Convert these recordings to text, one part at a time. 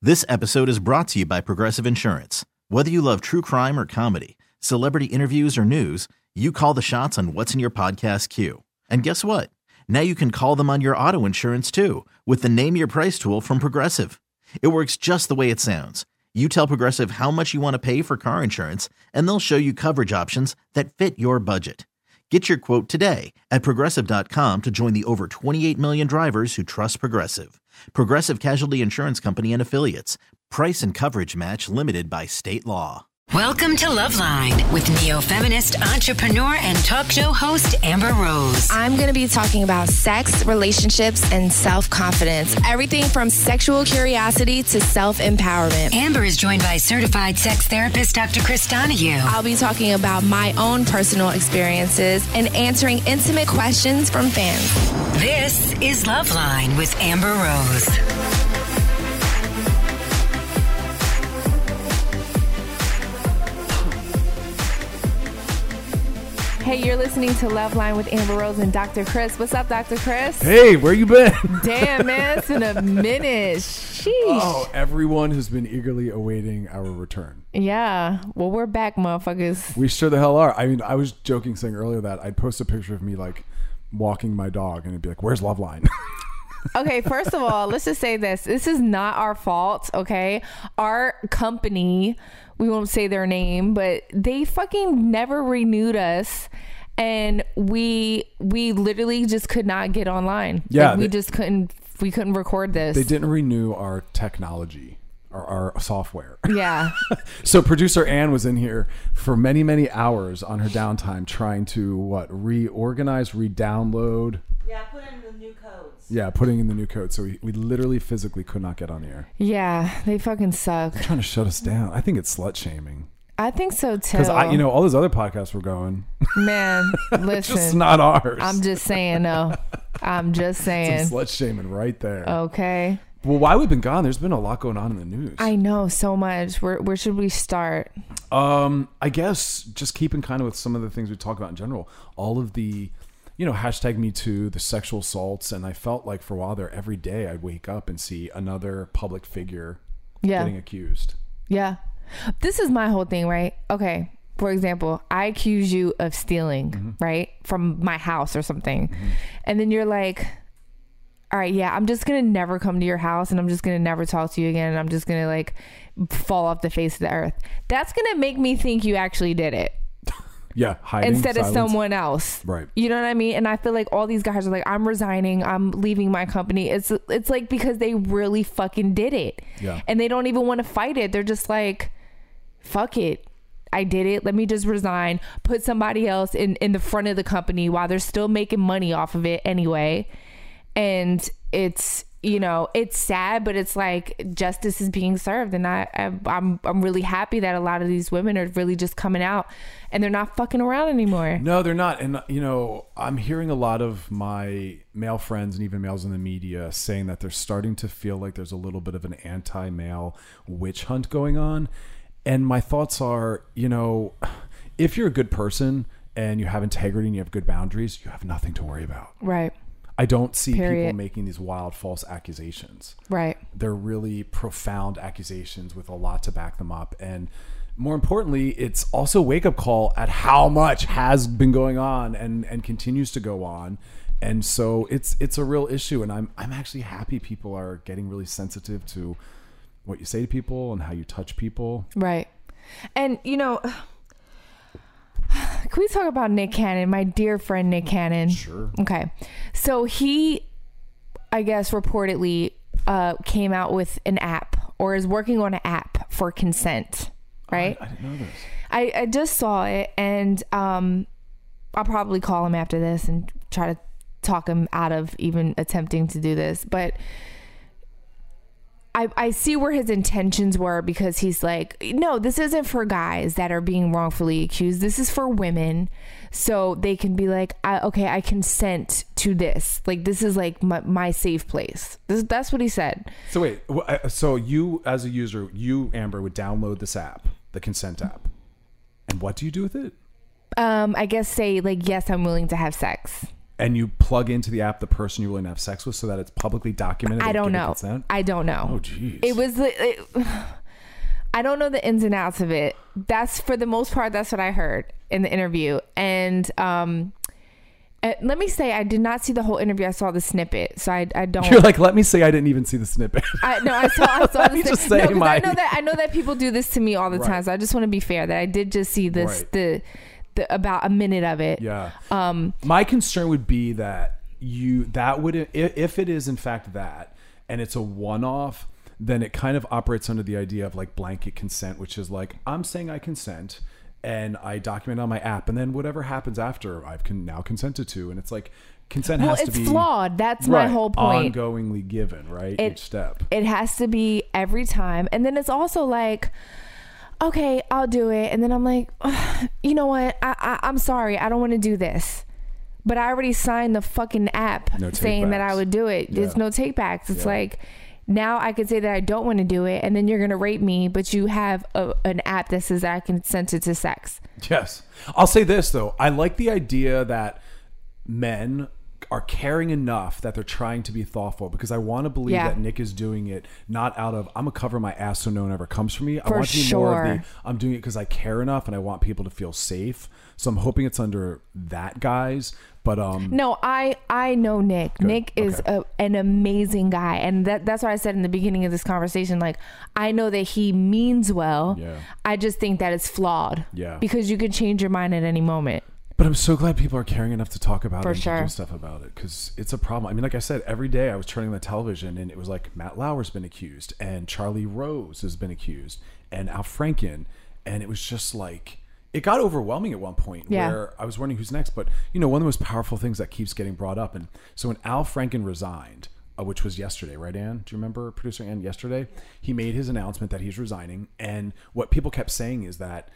This episode is brought to you by Progressive Insurance. Whether you love true crime or comedy, celebrity interviews or news, you call the shots on what's in your podcast queue. And guess what? Now you can call them on your auto insurance too with the Name Your Price tool from Progressive. It works just the way it sounds. You tell Progressive how much you want to pay for car insurance, and they'll show you coverage options that fit your budget. Get your quote today at Progressive.com to join the over 28 million drivers who trust Progressive. Progressive Casualty Insurance Company and Affiliates. Price and coverage match limited by state law. Welcome to Loveline with neo-feminist, entrepreneur, and talk show host Amber Rose. I'm going to be talking about sex, relationships, and self-confidence. Everything from sexual curiosity to self-empowerment. Amber is joined by certified sex therapist Dr. Chris Donahue. I'll be talking about my own personal experiences and answering intimate questions from fans. This is Loveline with Amber Rose. Hey, you're listening to Loveline with Amber Rose and Dr. Chris. What's up, Dr. Chris? Hey, where you been? Damn, man, it's been a minute. Sheesh. Oh, everyone has been eagerly awaiting our return. Yeah. Well, we're back, motherfuckers. We sure the hell are. I mean, I was joking saying earlier that I'd post a picture of me like walking my dog and it'd be like, where's Loveline? Okay, first of all, let's just say this. This is not our fault, okay? Our company, we won't say their name, but they fucking never renewed us. And we literally just could not get online. Yeah. Like, we couldn't record this. They didn't renew our technology, our software. Yeah. So producer Ann was in here for many, many hours on her downtime trying to, reorganize, re-download. Yeah, put in the new codes. Yeah, putting in the new code. So we literally physically could not get on the air. Yeah, they fucking suck. They're trying to shut us down. I think it's slut shaming. I think so too. Because all those other podcasts were going. Man, listen. Just not ours. I'm just saying, no. I'm just saying. Some slut shaming right there. Okay. Well, while we've been gone, there's been a lot going on in the news. I know so much. Where should we start? I guess just keeping kind of with some of the things we talk about in general. All of the, hashtag Me Too, the sexual assaults. And I felt like for a while there, every day I'd wake up and see another public figure getting accused. Yeah. This is my whole thing, right? Okay. For example, I accuse you of stealing, right? From my house or something. Mm-hmm. And then you're like, all right, yeah, I'm just going to never come to your house and I'm just going to never talk to you again. And I'm just going to fall off the face of the earth. That's going to make me think you actually did it. Yeah, hiding, instead silence. of someone else. Right. You know what I mean? And I feel like all these guys are like, I'm resigning, I'm leaving my company. It's like because they really fucking did it. Yeah. And they don't even want to fight it. They're just like, fuck it. I did it. Let me just resign. Put somebody else in the front of the company while they're still making money off of it anyway. And it's, it's sad, but it's like justice is being served. And I'm really happy that a lot of these women are really just coming out and they're not fucking around anymore. No, they're not. And, I'm hearing a lot of my male friends and even males in the media saying that they're starting to feel like there's a little bit of an anti-male witch hunt going on. And my thoughts are, if you're a good person and you have integrity and you have good boundaries, you have nothing to worry about. Right. I don't see Period. people making these wild false accusations. Right. They're really profound accusations with a lot to back them up. And more importantly, it's also a wake-up call at how much has been going on and continues to go on. And so it's a real issue. And I'm actually happy people are getting really sensitive to what you say to people and how you touch people. Right. And, can we talk about Nick Cannon, my dear friend Nick Cannon? Sure. Okay. So he, I guess, reportedly came out with an app or is working on an app for consent, right? I didn't know this. I just saw it and I'll probably call him after this and try to talk him out of even attempting to do this. But I see where his intentions were because he's like, no, this isn't for guys that are being wrongfully accused. This is for women. So they can be like, I consent to this. Like, this is like my safe place. That's what he said. So wait, so you as a user, you, Amber, would download this app, the consent app. And what do you do with it? I guess say like, yes, I'm willing to have sex. and you plug into the app the person you're willing to have sex with so that it's publicly documented? I don't given know. consent? I don't know. Oh, jeez. It was. I don't know the ins and outs of it. That's for the most part. That's what I heard in the interview. And let me say, I did not see the whole interview. I saw the snippet, so I don't. You're like, let me say I didn't even see the snippet. I saw Let the me just snippet. say No, 'cause my- I know that people do this to me all the Right. time. So I just want to be fair that I did just see this Right. the about a minute of it. Yeah. My concern would be that if it is in fact that, and it's a one-off, then it kind of operates under the idea of like blanket consent, which is like, I'm saying I consent and I document on my app, and then whatever happens after I've now consented to. And it's like, consent has to be flawed. That's my whole point. Ongoingly given, right? Each step. It has to be every time. And then it's also like, okay, I'll do it. And then I'm like, you know what? I'm sorry. I don't want to do this. But I already signed the fucking app saying that I would do it. Yeah. There's no take backs. It's like, now I could say that I don't want to do it, and then you're going to rape me, but you have an app that says I consented to sex. Yes. I'll say this, though. I like the idea that men are caring enough that they're trying to be thoughtful, because I want to believe that Nick is doing it not out of, I'm going to cover my ass so no one ever comes for me. I want to be more of the, I'm doing it because I care enough and I want people to feel safe. So I'm hoping it's under that guise. But no, I know Nick. Good. Nick is an amazing guy, and that's what I said in the beginning of this conversation. Like, I know that he means well. Yeah. I just think that it's flawed. Yeah. Because you could change your mind at any moment. But I'm so glad people are caring enough to talk about For it and sure. to do stuff about it, because it's a problem. I mean, like I said, every day I was turning on the television and it was like Matt Lauer's been accused and Charlie Rose has been accused and Al Franken, and it was just like, it got overwhelming at one point where I was wondering who's next. But, you know, one of the most powerful things that keeps getting brought up. And so when Al Franken resigned, which was yesterday, right, Ann? Do you remember, producer Ann, yesterday? He made his announcement that he's resigning. And what people kept saying is that,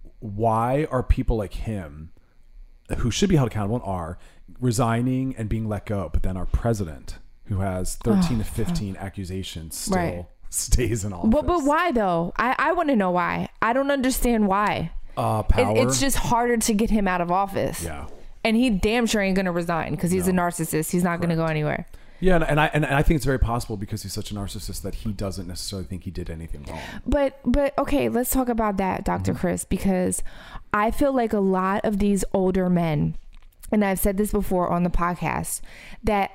why are people like him, who should be held accountable and are, resigning and being let go, but then our president, who has 13 to 15 accusations, still stays in office? But why though? I want to know why. I don't understand why. Power. It's just harder to get him out of office. Yeah. And he damn sure ain't gonna resign because he's a narcissist. He's not gonna go anywhere. Yeah, and I think it's very possible, because he's such a narcissist, that he doesn't necessarily think he did anything wrong. But okay, let's talk about that, Dr. Chris, because I feel like a lot of these older men, and I've said this before on the podcast, that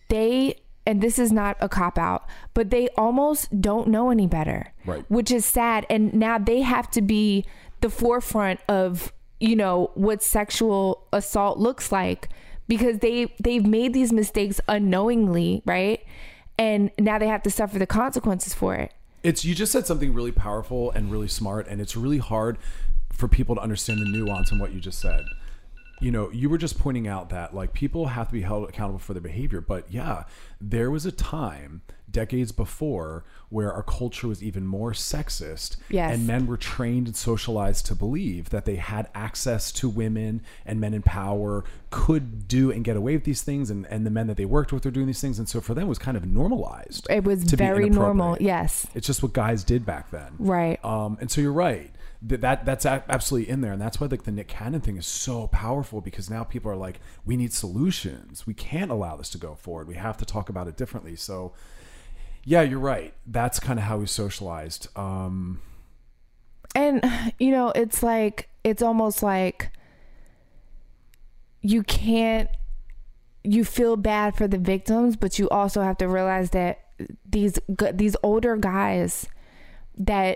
and this is not a cop-out, but they almost don't know any better. Right. Which is sad. And now they have to be the forefront of, you know, what sexual assault looks like, because they've made these mistakes unknowingly, right? And now they have to suffer the consequences for it. You just said something really powerful and really smart, and it's really hard for people to understand the nuance in what you just said. You know, you were just pointing out that, like, people have to be held accountable for their behavior. But yeah, there was a time decades before where our culture was even more sexist. Yes. And men were trained and socialized to believe that they had access to women, and men in power could do and get away with these things. And the men that they worked with were doing these things. And so for them, it was kind of normalized. It was to be very normal. inappropriate. Yes. It's just what guys did back then. Right. And so you're right. That's absolutely in there, and that's why like the Nick Cannon thing is so powerful, because now people are like, we need solutions. We can't allow this to go forward. We have to talk about it differently. So, yeah, you're right. That's kind of how we socialized. And you know, it's like, it's almost like you feel bad for the victims, but you also have to realize that these older guys that,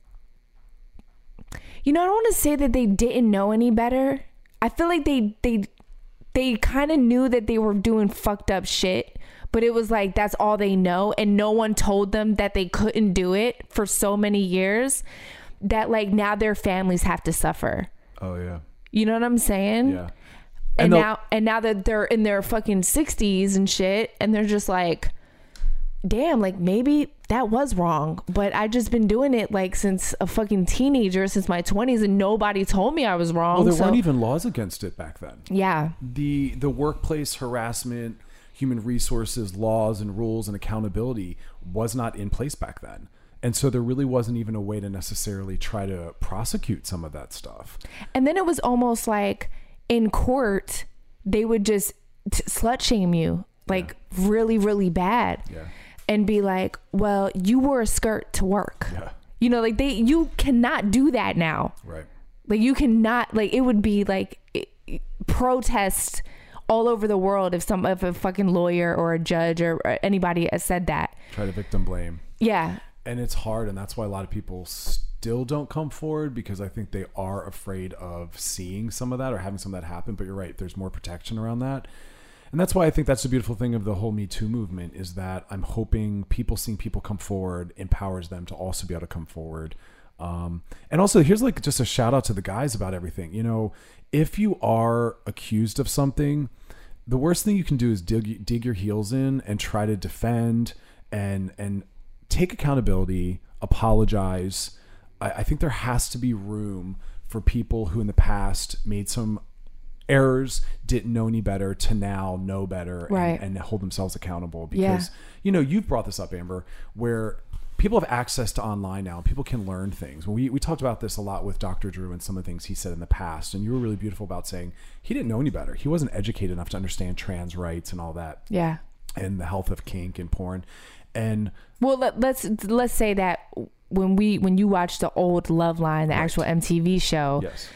you know, I don't want to say that they didn't know any better. I feel like they kind of knew that they were doing fucked up shit, but it was like, that's all they know. And no one told them that they couldn't do it for so many years, that like now their families have to suffer. Oh yeah. You know what I'm saying? Yeah. And now that they're in their fucking 60s and shit, and they're just like, damn, like maybe that was wrong, but I just been doing it like since a fucking teenager, since my 20s, and nobody told me I was wrong. Well, there weren't even laws against it back then. Yeah. The workplace harassment, human resources, laws and rules and accountability was not in place back then. And so there really wasn't even a way to necessarily try to prosecute some of that stuff. And then it was almost like in court, they would just slut shame you, like really, really bad. Yeah. And be like, well, you wore a skirt to work. Yeah. You know, like you cannot do that now. Right. Like you cannot, like it would be like protest all over the world if a fucking lawyer or a judge or anybody has said that. Try to victim blame. Yeah. And it's hard, and that's why a lot of people still don't come forward, because I think they are afraid of seeing some of that or having some of that happen. But you're right, there's more protection around that. And that's why I think that's the beautiful thing of the whole Me Too movement, is that I'm hoping seeing people come forward empowers them to also be able to come forward. And also, here's like just a shout out to the guys about everything. You know, if you are accused of something, the worst thing you can do is dig your heels in and try to defend and take accountability, apologize. I think there has to be room for people who in the past made some errors, didn't know any better, to now know better, right, and hold themselves accountable. Because, you know, you've brought this up, Amber, where people have access to online now. People can learn things. We talked about this a lot with Dr. Drew and some of the things he said in the past. And you were really beautiful about saying he didn't know any better. He wasn't educated enough to understand trans rights and all that. Yeah. And the health of kink and porn. And well, let's say that when you watch the old Love Line, the actual MTV show, yes.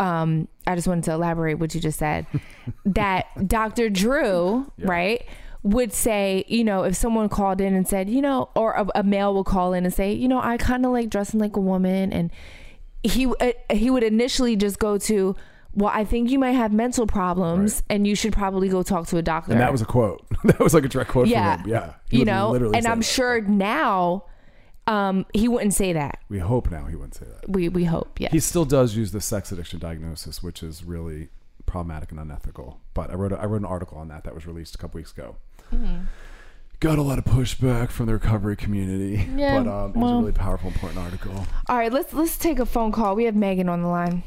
I just wanted to elaborate what you just said, that Dr. Drew, right, would say, you know, if someone called in and said, you know, or a male will call in and say, you know, I kind of like dressing like a woman, and he would initially just go to, well, I think you might have mental problems, and you should probably go talk to a doctor. And that was a quote. That was like a direct quote from him. Yeah. You know, and I'm sure now he wouldn't say that. We hope now he wouldn't say that. We hope, yeah. He still does use the sex addiction diagnosis, which is really problematic and unethical. But I wrote an article on that was released a couple weeks ago. Mm-hmm. Got a lot of pushback from the recovery community. Yeah, but it was a really powerful, important article. All right, let's take a phone call. We have Megan on the line.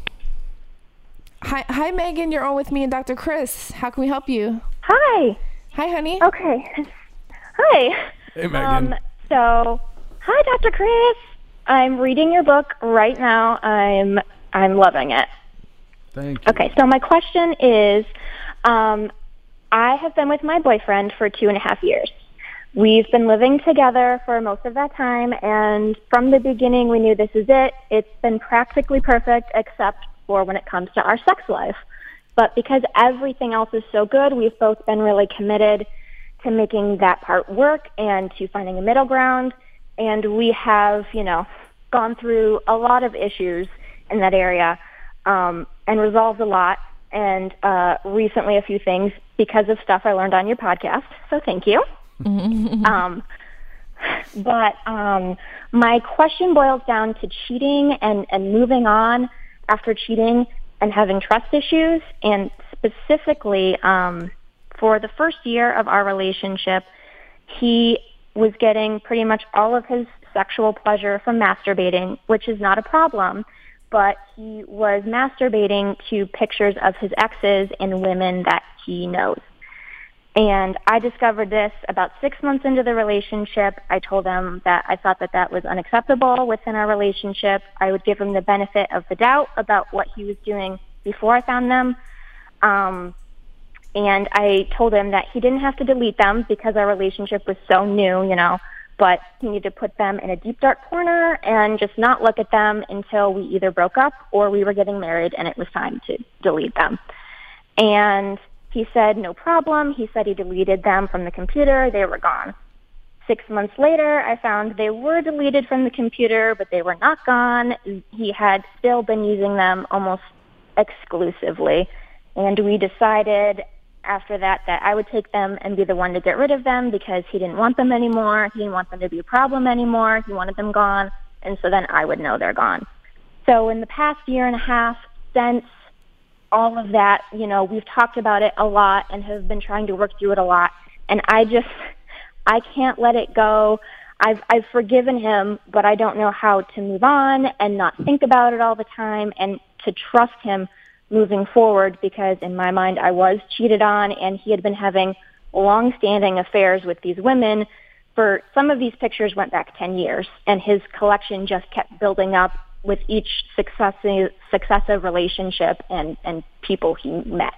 Hi, Megan. You're on with me and Dr. Chris. How can we help you? Hi. Hi, honey. Okay. Hi. Hey, Megan. Hi, Dr. Chris. I'm reading your book right now. I'm loving it. Thank you. Okay, so my question is, I have been with my boyfriend for 2.5 years. We've been living together for most of that time, and from the beginning we knew this is it. It's been practically perfect except for when it comes to our sex life. But because everything else is so good, we've both been really committed to making that part work and to finding a middle ground. And we have, you know, gone through a lot of issues in that area and resolved a lot. And recently a few things because of stuff I learned on your podcast. So thank you. But my question boils down to cheating and moving on after cheating and having trust issues. And specifically, for the first year of our relationship, he was getting pretty much all of his sexual pleasure from masturbating, which is not a problem, but he was masturbating to pictures of his exes and women that he knows. And I discovered this about 6 months into the relationship. I told him that I thought that was unacceptable within our relationship. I would give him the benefit of the doubt about what he was doing before I found them. And I told him that he didn't have to delete them because our relationship was so new, you know, but he needed to put them in a deep, dark corner and just not look at them until we either broke up or we were getting married and it was time to delete them. And he said, no problem. He said he deleted them from the computer. They were gone. 6 months later, I found they were deleted from the computer, but they were not gone. He had still been using them almost exclusively. And we decided after that I would take them and be the one to get rid of them because he didn't want them anymore. He didn't want them to be a problem anymore. He wanted them gone. And so then I would know they're gone. So in the past 1.5 years since all of that, you know, we've talked about it a lot and have been trying to work through it a lot. And I can't let it go. I've forgiven him, but I don't know how to move on and not think about it all the time and to trust him moving forward, because in my mind I was cheated on and he had been having long-standing affairs with these women. For some of these pictures went back 10 years, and his collection just kept building up with each successive relationship and people he met.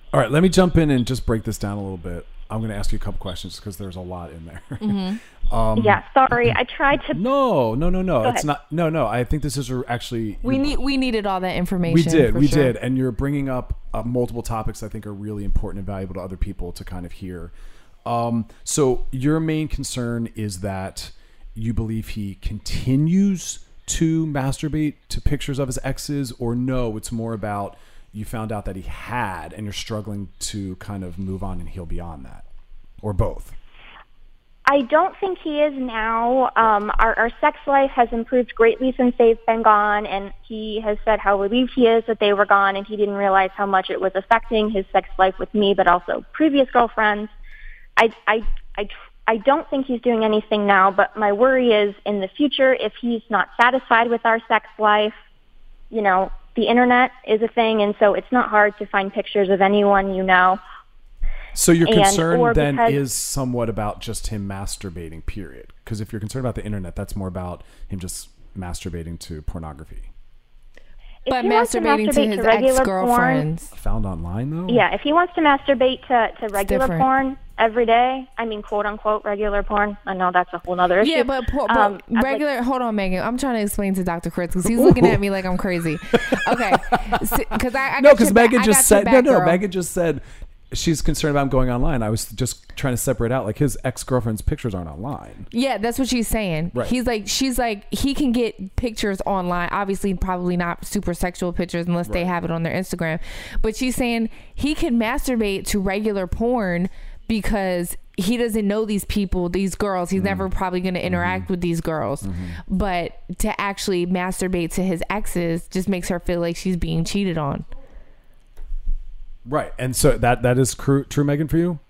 All right, let me jump in and just break this down a little bit. I'm going to ask you a couple questions because there's a lot in there. Yeah, sorry. I tried to. No. It's ahead. not. No. I think this is actually. We needed all that information. We for sure. did. And you're bringing up multiple topics I think are really important and valuable to other people to kind of hear. So your main concern is that you believe he continues to masturbate to pictures of his exes, or no, it's more about you found out that he had and you're struggling to kind of move on and heal beyond that, or both? I don't think he is now. Our sex life has improved greatly since they've been gone, and he has said how relieved he is that they were gone, and he didn't realize how much it was affecting his sex life with me, but also previous girlfriends. I don't think he's doing anything now, but my worry is in the future, if he's not satisfied with our sex life, you know, the internet is a thing, and so it's not hard to find pictures of anyone you know. So your concern then because, is somewhat about just him masturbating, period. Because if you're concerned about the internet, that's more about him just masturbating to pornography. But masturbating to his ex-girlfriends. Found online, though? Yeah, if he wants to masturbate to regular different. porn every day, I mean, quote-unquote regular porn, I know that's a whole other issue. Yeah, but regular... hold on, Megan. I'm trying to explain to Dr. Chris because he's looking at me like I'm crazy. Okay. Because Megan just said... Megan just said... She's concerned about him going online. I was just trying to separate out, like, his ex-girlfriend's pictures aren't online. Yeah, that's what she's saying. Right. She's like, he can get pictures online. Obviously, probably not super sexual pictures unless they have it on their Instagram. But she's saying he can masturbate to regular porn because he doesn't know these people, these girls. He's never probably going to interact with these girls. But to actually masturbate to his exes just makes her feel like she's being cheated on. Right. And so that is true, Megan, for you?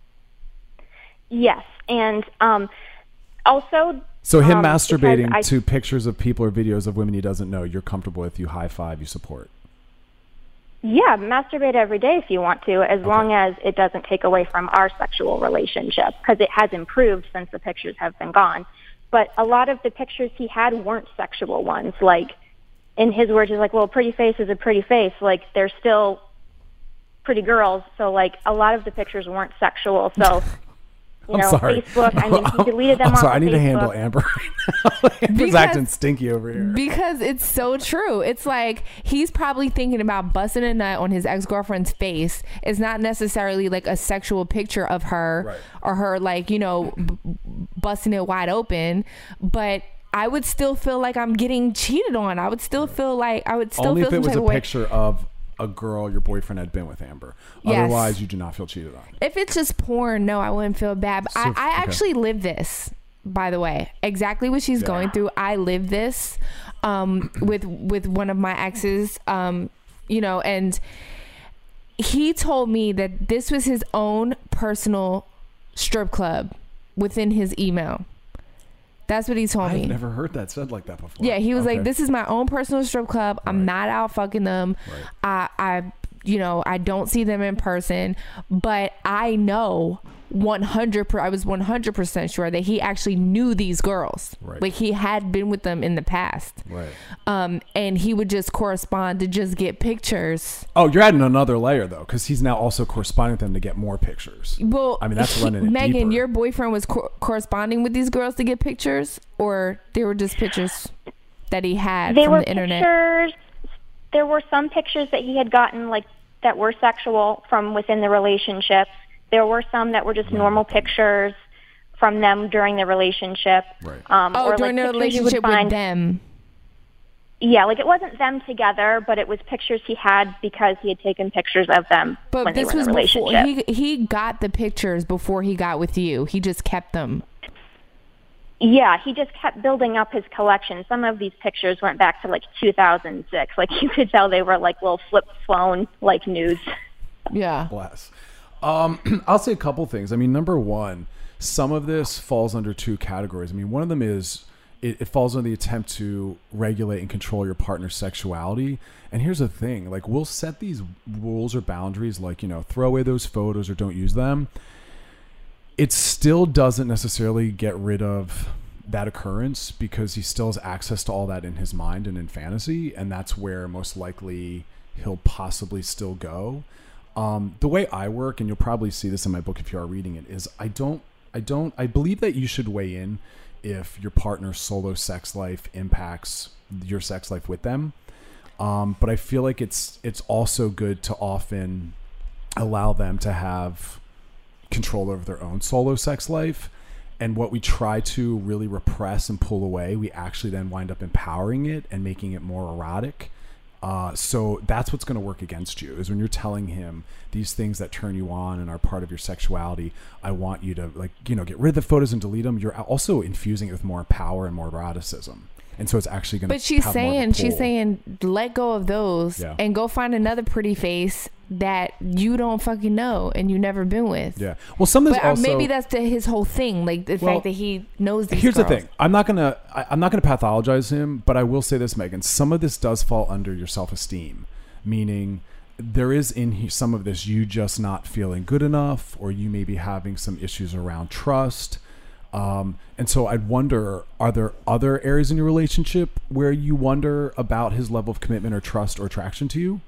Yes. And also... So him masturbating to pictures of people or videos of women he doesn't know, you're comfortable with, you high five, you support? Yeah, masturbate every day if you want to, as long as it doesn't take away from our sexual relationship, because it has improved since the pictures have been gone. But a lot of the pictures he had weren't sexual ones. Like, in his words, he's like, well, a pretty face is a pretty face. Like, they're still... pretty girls, so like a lot of the pictures weren't sexual. So, you know, sorry. Facebook. I mean, he deleted them. I need Facebook. to handle Amber right now. Amber's acting stinky over here. Because it's so true. It's like he's probably thinking about busting a nut on his ex-girlfriend's face. It's not necessarily like a sexual picture of her or her, like, you know, busting it wide open, but I would still feel like I'm getting cheated on. I would still feel like only if it was a picture of a girl your boyfriend had been with, Amber. Yes. Otherwise, you do not feel cheated on. If it's just porn, no, I wouldn't feel bad. But I actually live this, by the way. Exactly what she's going through. I live this with one of my exes, you know, and he told me that this was his own personal strip club within his email. That's what he told me. I've never heard that said like that before. Yeah, he was like, this is my own personal strip club. I'm not out fucking them. I you know, I don't see them in person, but I know I was 100% sure that he actually knew these girls. Like he had been with them in the past. And he would just correspond to just get pictures. Oh, you're adding another layer though, because he's now also corresponding with them to get more pictures. Well, I mean, that's running it Megan, deeper. your boyfriend was corresponding with these girls to get pictures, or they were just pictures that he had from the internet? Pictures. There were some pictures that he had gotten, like, that were sexual from within the relationship. There were some that were just normal pictures from them during the relationship. Or during their relationship with them. Yeah, like it wasn't them together, but it was pictures he had because he had taken pictures of them when they were in a relationship. Before he got the pictures before he got with you. He just kept them. Yeah, he just kept building up his collection. Some of these pictures went back to like 2006. Like you could tell they were like little flip phone like nudes. Yeah. Bless. I'll say a couple things. I mean, number one, some of this falls under two categories. I mean, one of them is it falls under the attempt to regulate and control your partner's sexuality. And here's the thing, like we'll set these rules or boundaries, like, you know, throw away those photos or don't use them. It still doesn't necessarily get rid of that occurrence because he still has access to all that in his mind and in fantasy. And that's where most likely he'll possibly still go. The way I work, and you'll probably see this in my book if you are reading it, is I believe that you should weigh in if your partner's solo sex life impacts your sex life with them. But I feel like it's also good to often allow them to have control over their own solo sex life. And what we try to really repress and pull away, we actually then wind up empowering it and making it more erotic. So that's what's going to work against you, is when you're telling him these things that turn you on and are part of your sexuality. I want you to, like, you know, get rid of the photos and delete them. You're also infusing it with more power and more eroticism. And so it's actually going to. But she's saying, let go of those and go find another pretty face that you don't fucking know and you've never been with. Yeah. Well, some of this also, maybe that's his whole thing, like the fact that he knows these Here's girls. the thing. I'm not gonna pathologize him, but I will say this, Megan. Some of this does fall under your self-esteem, meaning there is in some of this you just not feeling good enough, or you may be having some issues around trust. And so I'd wonder, are there other areas in your relationship where you wonder about his level of commitment or trust or attraction to you?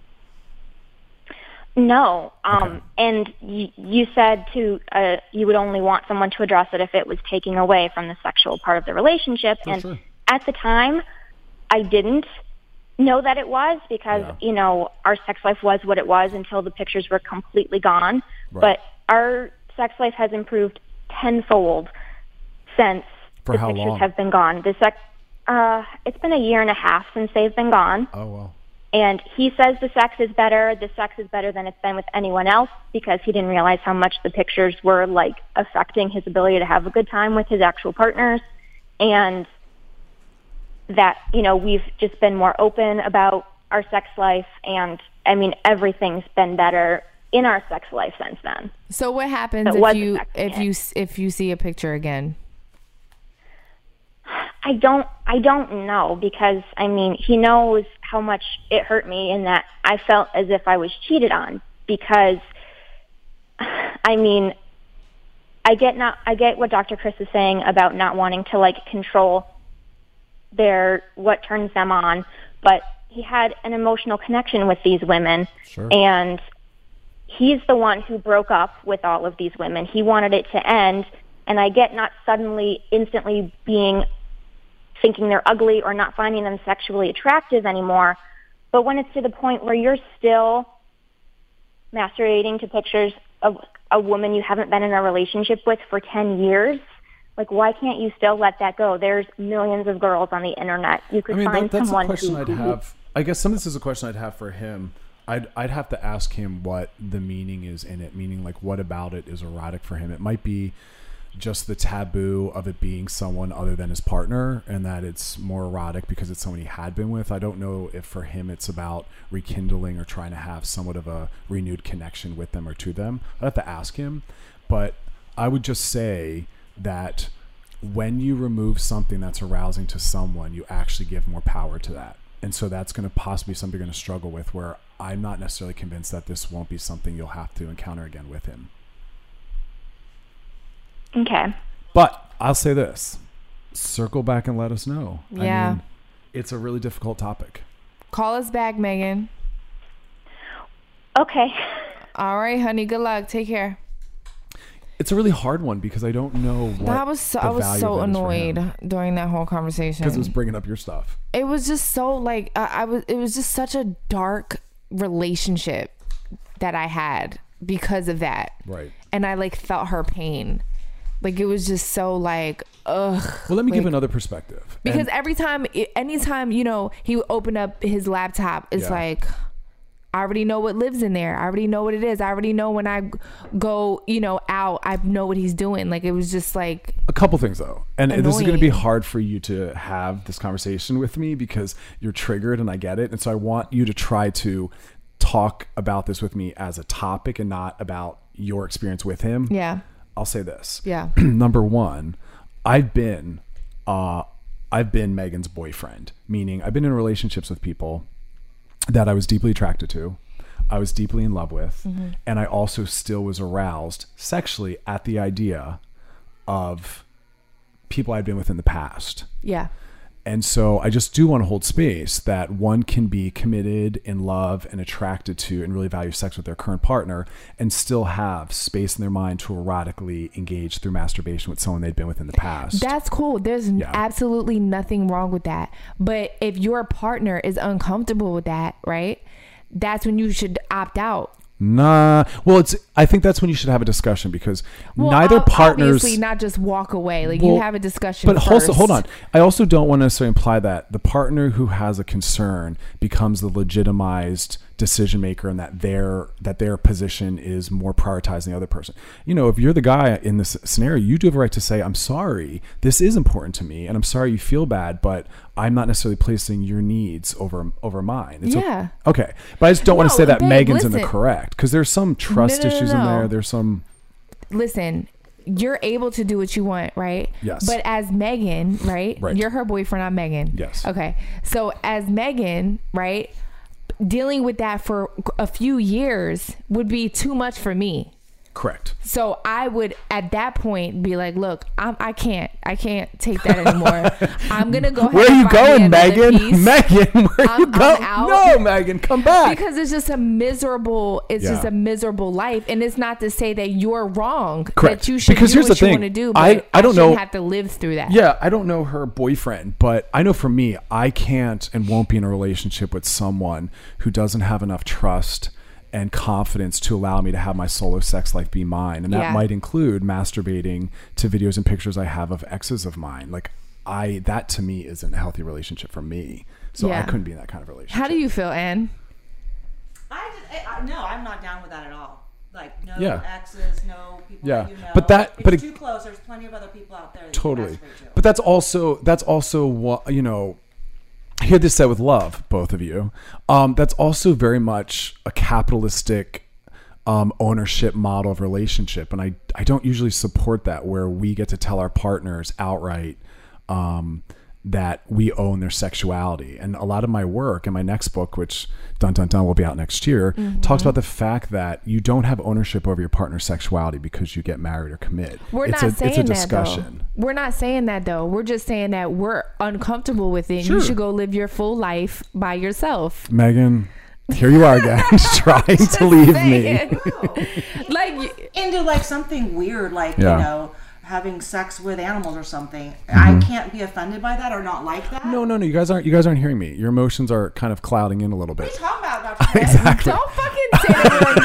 No. And you said you would only want someone to address it if it was taking away from the sexual part of the relationship. And at the time, I didn't know that it was, because, you know, our sex life was what it was until the pictures were completely gone. Right. But our sex life has improved tenfold since the pictures have been gone. It's been 1.5 years since they've been gone. Oh, wow. And he says the sex is better. The sex is better than it's been with anyone else, because he didn't realize how much the pictures were, like, affecting his ability to have a good time with his actual partners. And that, you know, we've just been more open about our sex life. And, I mean, everything's been better in our sex life since then. So what happens if you see a picture again? I don't know, because, I mean, he knows how much it hurt me, and that I felt as if I was cheated on, because, I mean, I get what Dr. Chris is saying about not wanting to, like, control what turns them on, but he had an emotional connection with these women. Sure. And he's the one who broke up with all of these women. He wanted it to end, and I get not suddenly, instantly thinking they're ugly or not finding them sexually attractive anymore. But when it's to the point where you're still masturbating to pictures of a woman you haven't been in a relationship with for 10 years, like, why can't you still let that go? There's millions of girls on the internet. You could find that's someone a question I'd have. I guess some of this is a question I'd have for him. I'd have to ask him what the meaning is in it, meaning, like, what about it is erotic for him. It might be just the taboo of it being someone other than his partner, and that it's more erotic because it's someone he had been with. I don't know if for him it's about rekindling or trying to have somewhat of a renewed connection with them or to them. I'd have to ask him. But I would just say that when you remove something that's arousing to someone, you actually give more power to that. And so that's going to possibly be something you're going to struggle with, where I'm not necessarily convinced that this won't be something you'll have to encounter again with him. Okay. But I'll say this. Circle back and let us know. Yeah. I mean, it's a really difficult topic. Call us back, Megan. Okay. All right, honey. Good luck. Take care. It's a really hard one, because I don't know what I was so annoyed during that whole conversation, because it was bringing up your stuff. It was just so, like, it was just such a dark relationship that I had because of that. Right. And I, like, felt her pain. Like, it was just so, like, ugh. Well, let me give another perspective. Because anytime, you know, he would open up his laptop, it's like, I already know what lives in there. I already know what it is. I already know when I go, you know, out, I know what he's doing. Like, it was just like a couple things, though. And annoying. This is going to be hard for you to have this conversation with me, because you're triggered and I get it. And so I want you to try to talk about this with me as a topic and not about your experience with him. Yeah. I'll say this. Yeah. Number one, I've been Megan's boyfriend, meaning I've been in relationships with people that I was deeply attracted to, I was deeply in love with, and I also still was aroused sexually at the idea of people I'd been with in the past. Yeah. And so I just do want to hold space that one can be committed, in love, and attracted to and really value sex with their current partner and still have space in their mind to erotically engage through masturbation with someone they've been with in the past. That's cool. There's absolutely nothing wrong with that. But if your partner is uncomfortable with that, right, that's when you should opt out. Nah. Well, I think that's when you should have a discussion, because neither partners obviously not just walk away. Like, you have a discussion. But first. also, hold on. I also don't want to necessarily imply that the partner who has a concern becomes the legitimized decision maker, and that their position is more prioritized than the other person. You know, if you're the guy in this scenario, you do have a right to say, I'm sorry, this is important to me, and I'm sorry you feel bad, but I'm not necessarily placing your needs over mine. It's okay. But I just don't want to say that Megan's in the correct, because there's some trust issues in there. There's some. Listen, you're able to do what you want, right? Yes. But as Megan, right? You're her boyfriend, I'm Megan. Yes. Okay. So as Megan, right, dealing with that for a few years would be too much for me. Correct. So I would at that point be like, look, I can't take that anymore. I'm gonna go ahead. Where are you going, Megan? Megan, where are you going? No, Megan, come back. Because it's just a miserable life, and it's not to say that you're wrong. Correct. That you should do what you want to do. But I don't know. Have to live through that. Yeah, I don't know her boyfriend, but I know for me, I can't and won't be in a relationship with someone who doesn't have enough trust and confidence to allow me to have my solo sex life be mine. And that might include masturbating to videos and pictures I have of exes of mine. Like, that to me isn't a healthy relationship for me. So I couldn't be in that kind of relationship. How do you feel, Anne? No, I'm not down with that at all. Like, no exes, no people that you know. But it's too close. There's plenty of other people out there that totally. you can masturbate to. But that's also what, you know, I hear this said with love, both of you. That's also very much a capitalistic ownership model of relationship. And I don't usually support that, where we get to tell our partners outright that we own their sexuality. And a lot of my work in my next book, which dun dun dun will be out next year, talks about the fact that you don't have ownership over your partner's sexuality because you get married or commit. It's a discussion. We're not saying that though. We're just saying that we're uncomfortable with it. Sure. You should go live your full life by yourself. Megan, here you are again, trying to leave me. Like into like something weird, like you know, having sex with animals or something. I can't be offended by that or not like that. No. You guys aren't hearing me. Your emotions are kind of clouding in a little bit. What are you talking about, Dr. Exactly. Don't fucking say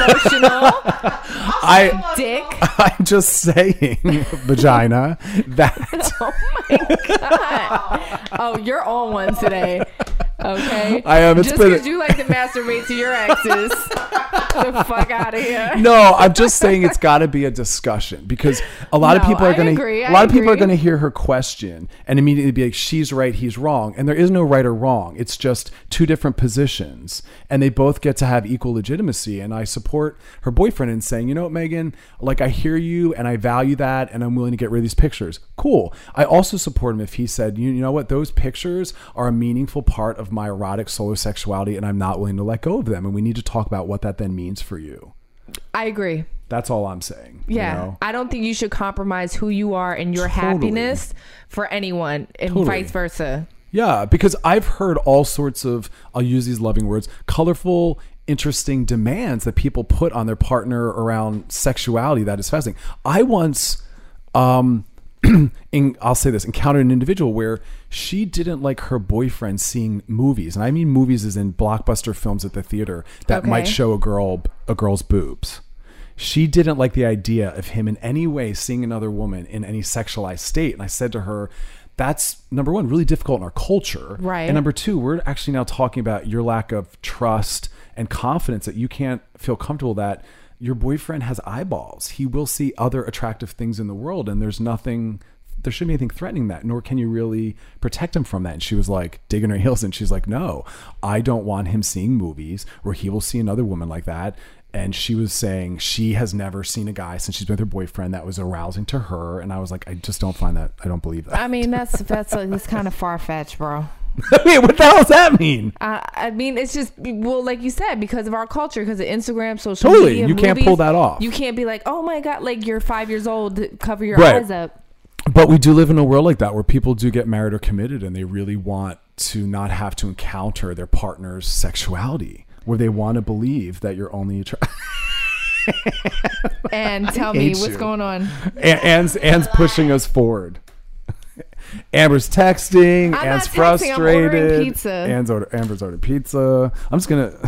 that you're emotional. Dick. I'm just saying, vagina. That. Oh my god. Oh, you're on one today. Okay. I am. Just because you like to masturbate to your exes. The fuck out of here. No, I'm just saying it's got to be a discussion, because a lot of people are going to hear her question and immediately be like, she's right, he's wrong. And there is no right or wrong. It's just two different positions, and they both get to have equal legitimacy. And I support her boyfriend in saying, you know what, Megan, like, I hear you and I value that, and I'm willing to get rid of these pictures. Cool. I also support him if he said, you know what, those pictures are a meaningful part of my erotic solo sexuality, and I'm not willing to let go of them. And we need to talk about what that then means for you. I agree. That's all I'm saying. Yeah. You know? I don't think you should compromise who you are and your happiness for anyone, and vice versa. Yeah, because I've heard all sorts of, I'll use these loving words, colorful, interesting demands that people put on their partner around sexuality that is fascinating. I once, I'll say this, encountered an individual where she didn't like her boyfriend seeing movies, and I mean movies as in blockbuster films at the theater that might show a girl's boobs. She didn't like the idea of him in any way seeing another woman in any sexualized state. And I said to her, that's, number one, really difficult in our culture. Right. And number two, we're actually now talking about your lack of trust and confidence, that you can't feel comfortable that your boyfriend has eyeballs. He will see other attractive things in the world, and there shouldn't be anything threatening that, nor can you really protect him from that. And she was like digging her heels in. She's like, no, I don't want him seeing movies where he will see another woman like that. And she was saying she has never seen a guy since she's been with her boyfriend that was arousing to her. And I was like, I just don't find that. I don't believe that. I mean, that's kind of far-fetched, bro. I mean, what the hell does that mean? I mean, it's just, well, like you said, because of our culture, because of Instagram, social media, you can't pull that off. You can't be like, oh my God, like you're 5 years old, cover your eyes up. But we do live in a world like that where people do get married or committed and they really want to not have to encounter their partner's sexuality, where they want to believe that you're only And tell me what's going on. Anne's pushing us forward. Amber's texting. I'm Anne's not texting, frustrated. I'm ordering pizza. Amber's ordered pizza. I'm just gonna.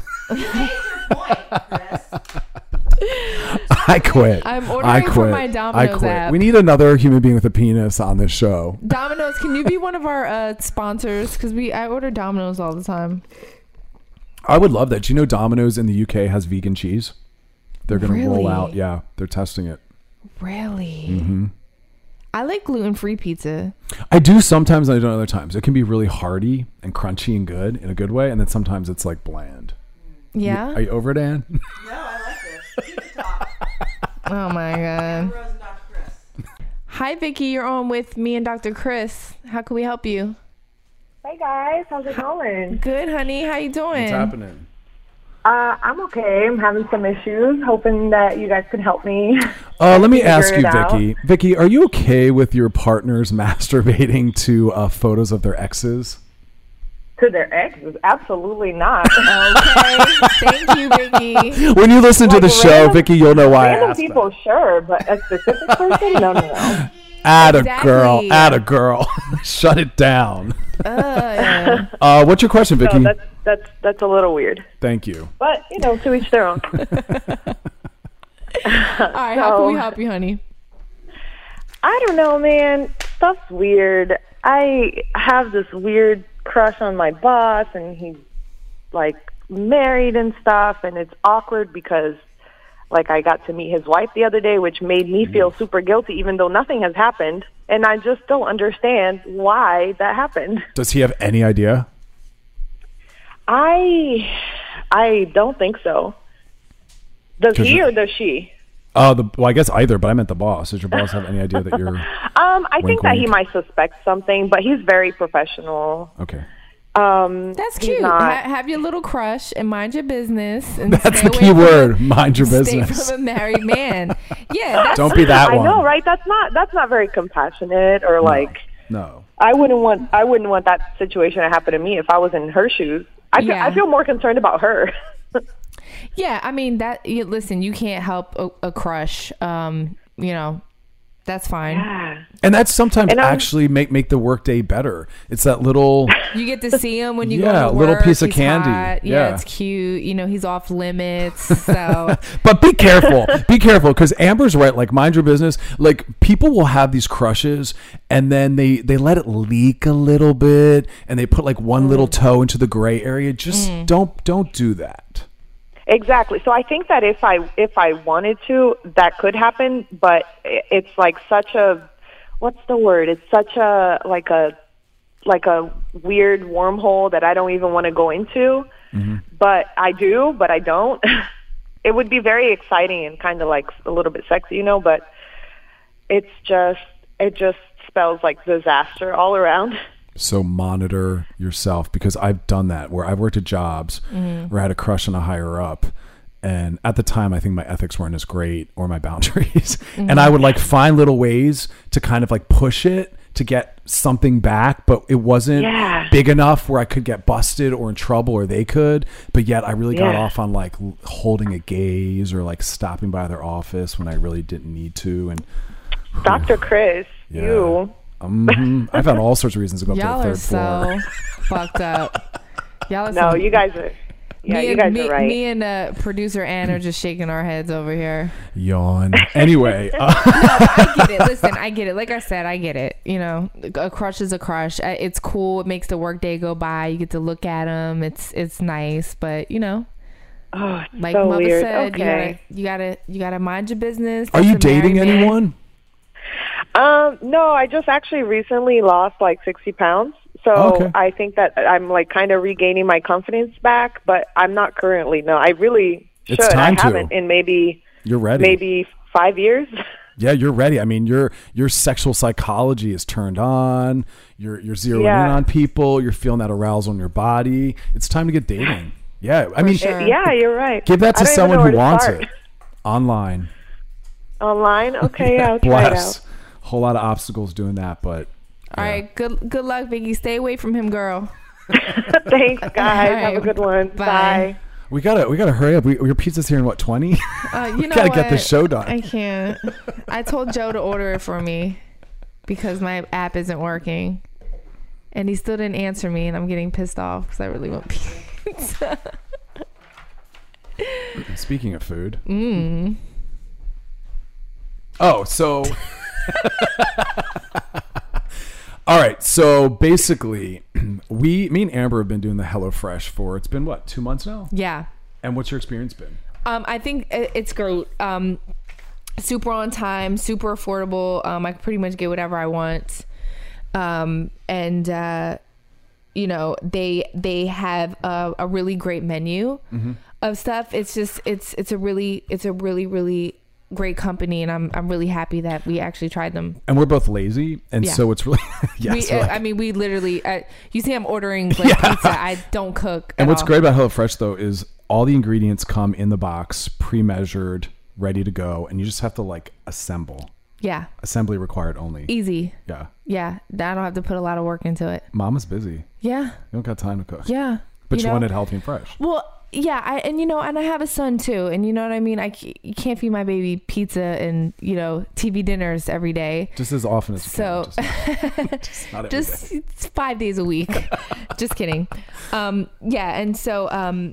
I quit. I'm ordering from my Domino's app. We need another human being with a penis on this show. Domino's, can you be one of our sponsors? Because I order Domino's all the time. I would love that. Do you know Domino's in the UK has vegan cheese? They're going to roll out. Yeah, they're testing it. Really? Mm-hmm. I like gluten-free pizza. I do sometimes, and I don't other times. It can be really hearty and crunchy and good in a good way, and then sometimes it's like bland. Yeah? Are you over it, Ann? No, I like this. Keep it top. Oh my God. Rose and Dr. Chris. Hi, Vicky. You're on with me and Dr. Chris. How can we help you? Hey guys, how's it going? Good, honey. How you doing? What's happening? I'm okay. I'm having some issues. Hoping that you guys can help me. Let me ask you, it out. Vicky. Vicky, are you okay with your partners masturbating to photos of their exes? To their exes? Absolutely not. Okay. Thank you, Vicky. When you listen to the show, random- Vicky, you'll know why I Random asked people, sure, but a specific person? No. Atta Exactly. girl. Shut it down. What's your question, Vicky? No, that's a little weird. Thank you. But, to each their own. All right. How can we help you, honey? I don't know, man. Stuff's weird. I have this weird crush on my boss, and he's, married and stuff, and it's awkward because, I got to meet his wife the other day, which made me feel super guilty, even though nothing has happened, and I just don't understand why that happened. Does he have any idea? I don't think so. Does he or does she? Well, I guess either, but I meant the boss. Does your boss have any idea that you're... I think that he might suspect something, but he's very professional. Okay. That's cute. not- Have your little crush and mind your business. And That's stay the away key from word. Mind your Stay business. from a married man. Yeah. That's, Don't be that I one. know, right? That's not very compassionate or No. I wouldn't want that situation to happen to me if I was in her shoes. I feel more concerned about her. Yeah. I mean, listen, you can't help a crush. That's fine. Yeah. And that's sometimes actually make the workday better. It's that little... You get to see him when you go to work. little piece of He's candy. hot. Yeah. It's cute. He's off limits. So But be careful. Be careful, because Amber's right. Mind your business. People will have these crushes, and then they let it leak a little bit, and they put one little toe into the gray area. Just don't do that. Exactly. So I think that if I wanted to, that could happen, but it's such a, what's the word? It's such a a weird wormhole that I don't even want to go into. Mm-hmm. But I do, but I don't. It would be very exciting and kind of a little bit sexy, but it just spells disaster all around. So monitor yourself, because I've done that where I've worked at jobs where I had a crush on a higher up. And at the time, I think my ethics weren't as great, or my boundaries. And I would find little ways to kind of push it to get something back, but it wasn't big enough where I could get busted or in trouble, or they could. But yet I really got off on holding a gaze or stopping by their office when I really didn't need to. And Dr. Chris, you... I've had all sorts of reasons to go y'all up to are the third floor. so fucked up. Y'all are No, so, you guys are... Yeah, you guys are right. Me and producer Ann are just shaking our heads over here. Yawn. Anyway. I get it. Listen, I get it. Like I said, I get it. A crush is a crush. It's cool. It makes the workday go by. You get to look at them. It's nice. But, Oh, like so Mother weird. said, Okay. you gotta mind your business. Are you That's a married dating man. anyone? No, I just actually recently lost 60 pounds. So Okay. I think that I'm kind of regaining my confidence back, but I'm not currently. No, I really should. It's time I haven't to. in maybe 5 years. Yeah, you're ready. I mean, your sexual psychology is turned on. You're zeroing in on people. You're feeling that arousal in your body. It's time to get dating. Yeah, I mean, sure. Yeah, you're right. give that to I don't even someone know who where to wants start. it. Online. Online? Okay, I'll try it Bless. out. whole lot of obstacles doing that, but all right. Good luck, Vicky. Stay away from him, girl. Thanks, guys. Have a good one. Bye. We gotta hurry up. Your pizza's here in what, 20? You know gotta get this show done. I can't. I told Joe to order it for me because my app isn't working, and he still didn't answer me, and I'm getting pissed off because I really want pizza. Speaking of food. Oh, so. All right, so basically, me and Amber have been doing the HelloFresh for, it's been what, 2 months now? Yeah. And what's your experience been? I think it's great. Super on time, super affordable. I can pretty much get whatever I want. You know, they have a really great menu of stuff. It's just it's a really great company, and I'm really happy that we actually tried them. And we're both lazy, and so it's really we literally you see I'm ordering like pizza. I don't cook. And what's great about HelloFresh though is all the ingredients come in the box, pre-measured, ready to go, and you just have to like assemble. Yeah. Assembly required only. Easy. Yeah. Yeah. I don't have to put a lot of work into it. Mama's busy. Yeah. You don't got time to cook. Yeah. But you want it healthy and fresh. Well, yeah. And I have a son too. And you know what I mean? You can't feed my baby pizza and, TV dinners every day. Just as often as you can. Just not every day. 5 days a week. Just kidding. Yeah. And so,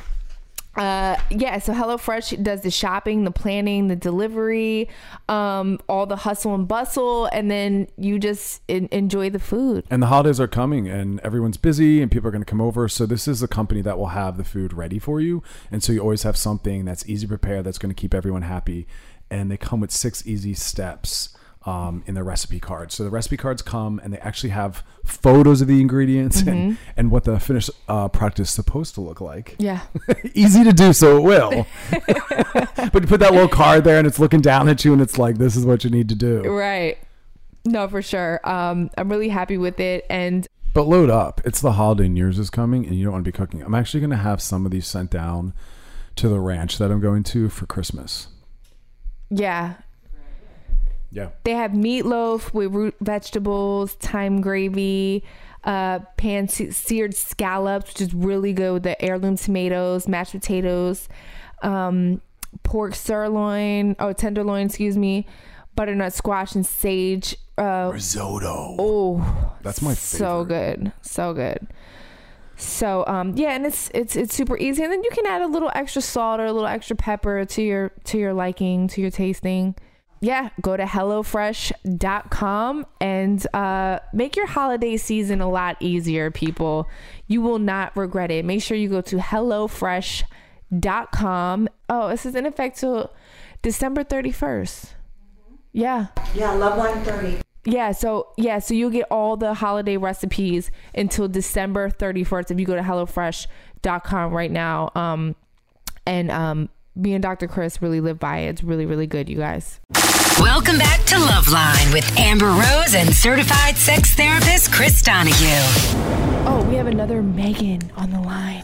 so HelloFresh does the shopping, the planning, the delivery, all the hustle and bustle, and then you just enjoy the food. And the holidays are coming, and everyone's busy, and people are going to come over. So this is a company that will have the food ready for you, and so you always have something that's easy to prepare that's going to keep everyone happy. And they come with 6 easy steps in the recipe cards. So the recipe cards come and they actually have photos of the ingredients and what the finished product is supposed to look like. Yeah. Easy to do, so it will. But you put that little card there and it's looking down at you and it's like, this is what you need to do. Right. No, for sure. I'm really happy with it. But load up. It's the holiday, New Year's is coming and you don't want to be cooking. I'm actually going to have some of these sent down to the ranch that I'm going to for Christmas. Yeah. Yeah. They have meatloaf with root vegetables, thyme gravy, pan-seared scallops, which is really good with the heirloom tomatoes, mashed potatoes, pork tenderloin, butternut squash and sage. Risotto. Oh, that's my favorite. So good. So good. So, and it's super easy. And then you can add a little extra salt or a little extra pepper to your liking, to your tasting. Yeah, go to HelloFresh.com and make your holiday season a lot easier, people. You will not regret it. Make sure you go to HelloFresh.com. Oh, this is in effect till December 31st. Yeah. Yeah, Love Line 30. Yeah, so you'll get all the holiday recipes until December 31st if you go to HelloFresh.com right now. Me and Dr. Chris really live by it. It's really, really good, you guys. Welcome back to Loveline with Amber Rose and certified sex therapist Chris Donahue. Oh, we have another Megan on the line.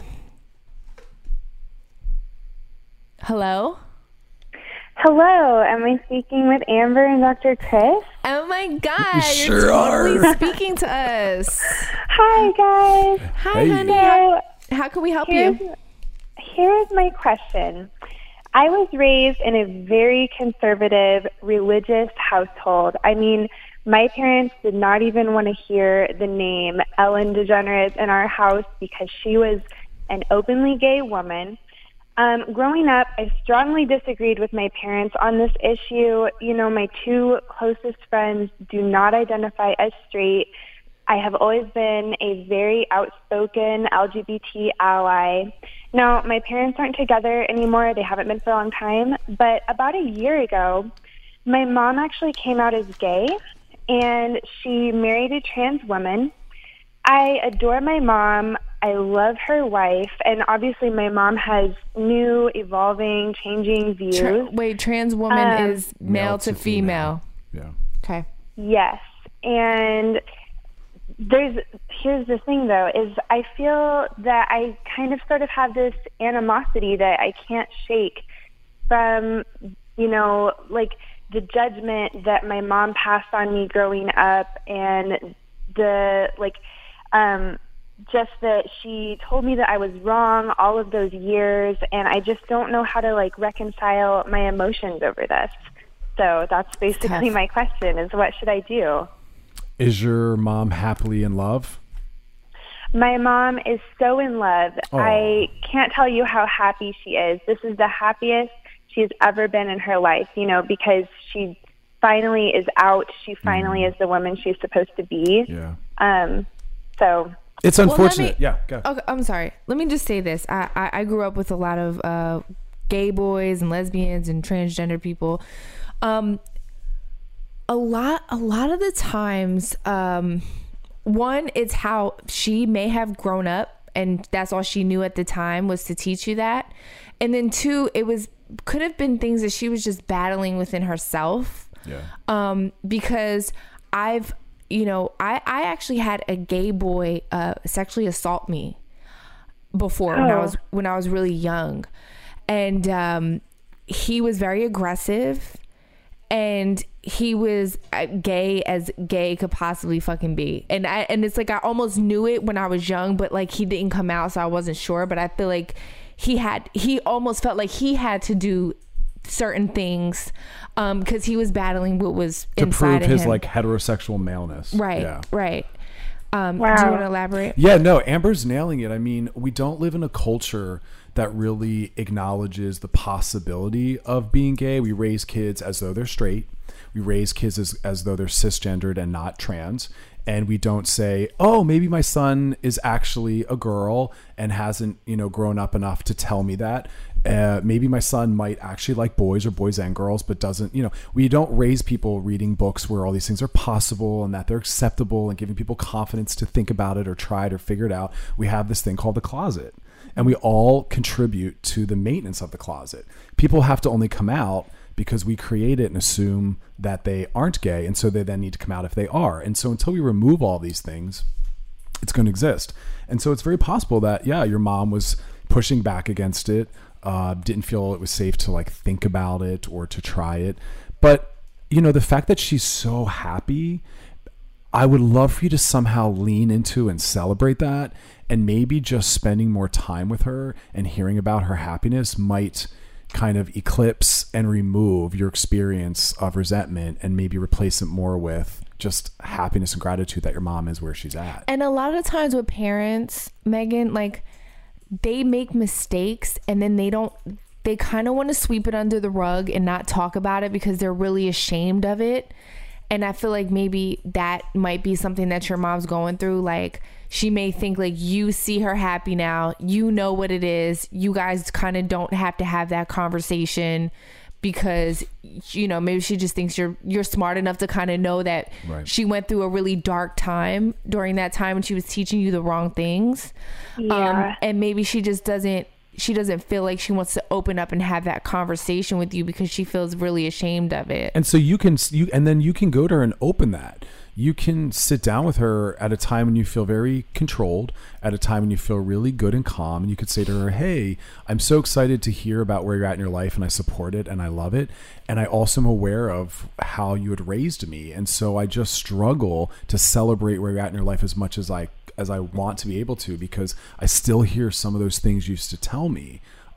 Hello? Hello, am I speaking with Amber and Dr. Chris? Oh my God, sure you're totally are. speaking to us. Hi, guys. Hi, honey. So, how can we help you? Here's my question. I was raised in a very conservative, religious household. I mean, my parents did not even want to hear the name Ellen DeGeneres in our house because she was an openly gay woman. Growing up, I strongly disagreed with my parents on this issue. You know, my 2 closest friends do not identify as straight. I have always been a very outspoken LGBT ally. Now, my parents aren't together anymore. They haven't been for a long time. But about a year ago, my mom actually came out as gay, and she married a trans woman. I adore my mom. I love her wife. And obviously, my mom has new, evolving, changing views. Trans woman is male to female. Yeah. Okay. Yes. And here's the thing though, is I feel that I kind of sort of have this animosity that I can't shake from, the judgment that my mom passed on me growing up, and the just that she told me that I was wrong all of those years, and I just don't know how to reconcile my emotions over this. So that's basically my question, is what should I do? Is your mom happily in love? My mom is so in love. Oh. I can't tell you how happy she is. This is the happiest she's ever been in her life, because she finally is out. She finally is the woman she's supposed to be. Yeah. So it's unfortunate. Go. Okay, I'm sorry. Let me just say this. I grew up with a lot of gay boys and lesbians and transgender people. A lot of the times, one, it's how she may have grown up and that's all she knew at the time was to teach you that. And then two, could have been things that she was just battling within herself. Yeah. Because I actually had a gay boy sexually assault me before when I was really young. And he was very aggressive. And he was gay as gay could possibly fucking be. And it's I almost knew it when I was young, but he didn't come out, so I wasn't sure. But I feel like he almost felt like he had to do certain things because he was battling what was to inside prove his him. Heterosexual maleness. Right, yeah. Right. Wow. Do you want to elaborate? Yeah, no, Amber's nailing it. I mean, we don't live in a culture that really acknowledges the possibility of being gay. We raise kids as though they're straight. We raise kids as though they're cisgendered and not trans. And we don't say, oh, maybe my son is actually a girl and hasn't, grown up enough to tell me that. Maybe my son might actually like boys or boys and girls, but doesn't, we don't raise people reading books where all these things are possible and that they're acceptable and giving people confidence to think about it or try it or figure it out. We have this thing called the closet, and we all contribute to the maintenance of the closet. People have to only come out because we create it and assume that they aren't gay, and so they then need to come out if they are. And so until we remove all these things, it's going to exist. And so it's very possible that, yeah, your mom was pushing back against it, didn't feel it was safe to think about it or to try it. But, the fact that she's so happy, I would love for you to somehow lean into and celebrate that, and maybe just spending more time with her and hearing about her happiness might kind of eclipse and remove your experience of resentment and maybe replace it more with just happiness and gratitude that your mom is where she's at. And a lot of times with parents, Megan, they make mistakes and then they kind of want to sweep it under the rug and not talk about it because they're really ashamed of it. And I feel like maybe that might be something that your mom's going through. She may think you see her happy now, you know what it is. You guys kind of don't have to have that conversation because, maybe she just thinks you're smart enough to kind of know that she went through a really dark time during that time when she was teaching you the wrong things. Yeah. And maybe she just doesn't feel like she wants to open up and have that conversation with you because she feels really ashamed of it. And so you can go to her and open that. You can sit down with her at a time when you feel very controlled, at a time when you feel really good and calm. And you could say to her, hey, I'm so excited to hear about where you're at in your life, and I support it and I love it. And I also am aware of how you had raised me. And so I just struggle to celebrate where you're at in your life as much as I want to be able to, because I still hear some of those things you used to tell me.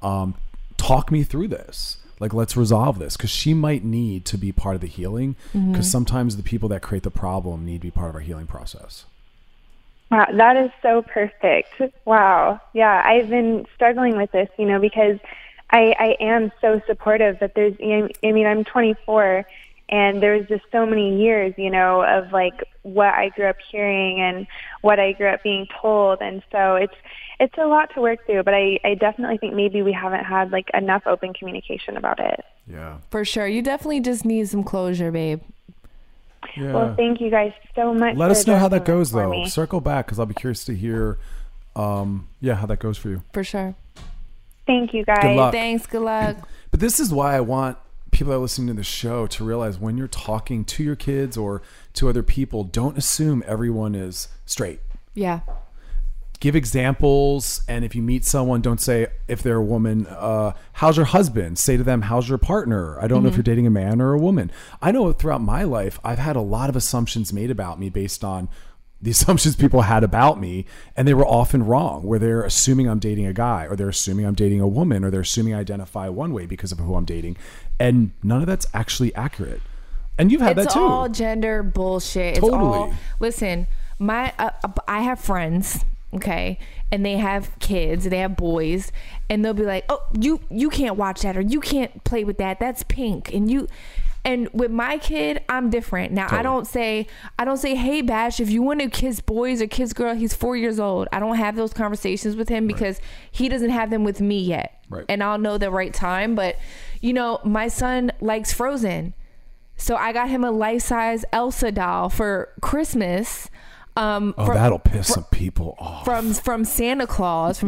Talk me through this. Let's resolve this, because she might need to be part of the healing, because sometimes the people that create the problem need to be part of our healing process. Wow, that is so perfect. Wow. Yeah, I've been struggling with this, because I am so supportive, but I'm 24 and there's just so many years, of what I grew up hearing and what I grew up being told. And so it's a lot to work through, but I definitely think maybe we haven't had enough open communication about it. Yeah, for sure. You definitely just need some closure, babe. Yeah. Well, thank you guys so much. Let us know how that goes, though. Me. Circle back, because I'll be curious to hear, how that goes for you. For sure. Thank you, guys. Good luck. Thanks. Good luck. But this is why I want people that are listening to the show to realize when you're talking to your kids or to other people, don't assume everyone is straight. Yeah. give examples. And if you meet someone, don't say, if they're a woman, how's your husband? Say to them, how's your partner? I don't know if you're dating a man or a woman. I know throughout my life, I've had a lot of assumptions made about me based on the assumptions people had about me, and they were often wrong, where they're assuming I'm dating a guy, or they're assuming I'm dating a woman, or they're assuming I identify one way because of who I'm dating. And none of that's actually accurate. And you've had that too. It's all gender bullshit. Totally. It's all, listen, I have friends, okay, and they have kids, they have boys, and they'll be like, oh, you can't watch that, or you can't play with that, that's pink. And with my kid, I'm different. Now, totally. I don't say, hey, Bash, if you want to kiss boys or kiss girl, he's 4 years old. I don't have those conversations with him because he doesn't have them with me yet. Right. And I'll know the right time. But, you know, my son likes Frozen. So I got him a life-size Elsa doll for Christmas. That'll piss some people off. From Santa Claus.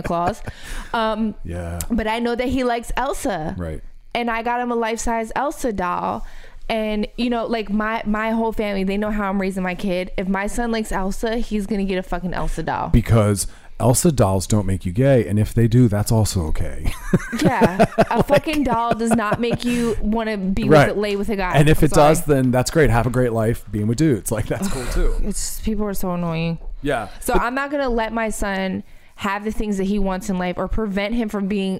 Yeah. But I know that he likes Elsa. Right. And I got him a life-size Elsa doll. And, you know, like my whole family, they know how I'm raising my kid. If my son likes Elsa, he's going to get a fucking Elsa doll. Because Elsa dolls don't make you gay. And if they do, that's also okay. Yeah. A fucking doll does not make you want to be lay with a guy. And if it does, then that's great. Have a great life being with dudes. Like, that's cool too. It's people are so annoying. Yeah. So I'm not going to let my son have the things that he wants in life or prevent him from being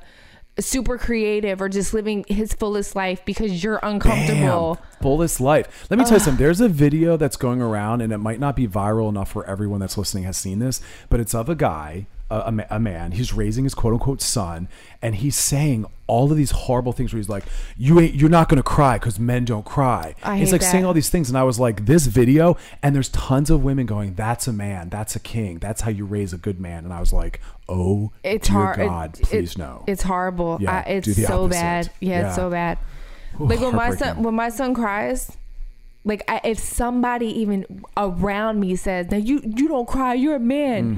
super creative or just living his fullest life because you're uncomfortable. Damn, fullest life. Let me tell you something. There's a video that's going around, and it might not be viral enough where everyone that's listening has seen this, but it's of a guy, a man. He's raising his quote unquote son, and he's saying all of these horrible things where he's like, you're not going to cry because men don't cry. He's like saying all these things, and I was like, this video, and there's tons of women going, that's a man, that's a king, that's how you raise a good man. And I was like, oh, it's dear hard. God, please no. It's horrible. Yeah, it's so bad. Yeah, it's so bad. Ooh, like when my son cries, like if somebody even around me says, now you don't cry, you're a man,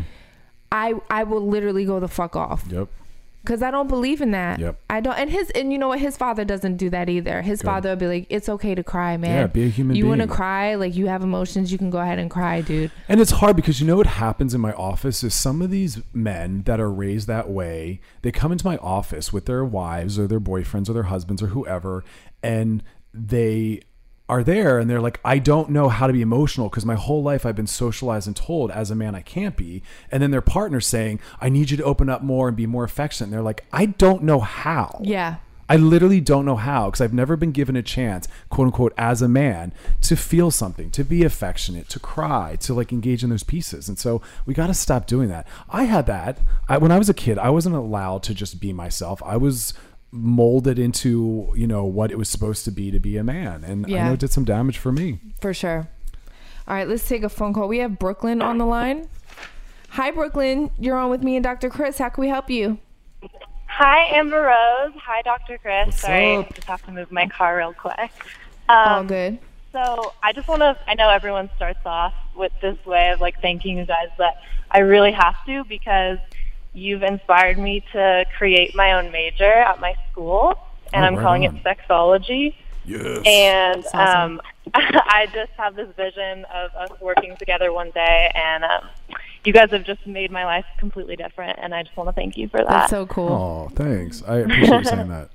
I will literally go the fuck off. Yep. Because I don't believe in that. Yep. I don't. And you know what? His father doesn't do that either. His father will be like, it's okay to cry, man. Yeah, be a human being. You want to cry? Like, you have emotions. You can go ahead and cry, dude. And it's hard because you know what happens in my office is some of these men that are raised that way, they come into my office with their wives or their boyfriends or their husbands or whoever, and they are there and they're like, I don't know how to be emotional because my whole life I've been socialized and told as a man I can't be. And then their partner's saying, I need you to open up more and be more affectionate. And they're like, I don't know how. Yeah. I literally don't know how because I've never been given a chance, quote unquote, as a man to feel something, to be affectionate, to cry, to like engage in those pieces. And so we got to stop doing that. I had that. When I was a kid, I wasn't allowed to just be myself. I was molded into, you know, what it was supposed to be a man. And I know it did some damage for me. For sure. All right, let's take a phone call. We have Brooklyn on the line. Hi, Brooklyn. You're on with me and Dr. Chris. How can we help you? Hi, Amber Rose. Hi, Dr. Chris. What's Sorry, up? I just have to move my car real quick. All good. So I just want to, I know everyone starts off with this way of like thanking you guys, but I really have to because you've inspired me to create my own major at my school, and I'm calling it sexology. Yes. And awesome. I just have this vision of us working together one day, and you guys have just made my life completely different, and I just want to thank you for that. That's so cool. Oh, thanks. I appreciate you saying that.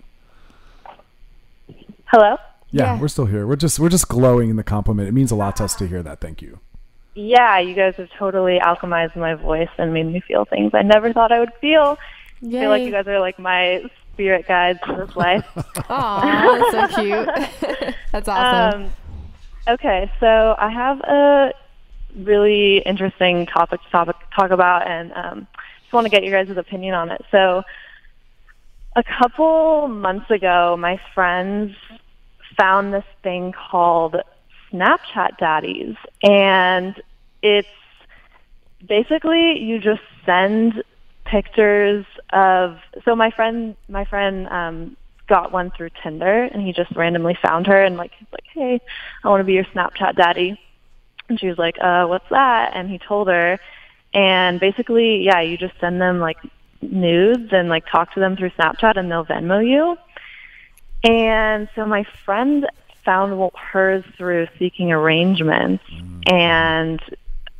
Hello? Yeah, we're still here. We're just glowing in the compliment. It means a lot to us to hear that. Thank you. Yeah, you guys have totally alchemized my voice and made me feel things I never thought I would feel. Yay. I feel like you guys are like my spirit guides to this life. Aw, that's so cute. That's awesome. Okay, so I have a really interesting topic to talk about, and just want to get your guys' opinion on it. So a couple months ago, my friends found this thing called Snapchat daddies, and it's basically you just send pictures of, so my friend got one through Tinder, and he just randomly found her and he's like, hey, I want to be your Snapchat daddy. And she was like, what's that? And he told her, and basically, yeah, you just send them like nudes and like talk to them through Snapchat, and they'll Venmo you. And so my friend found hers through Seeking Arrangements, and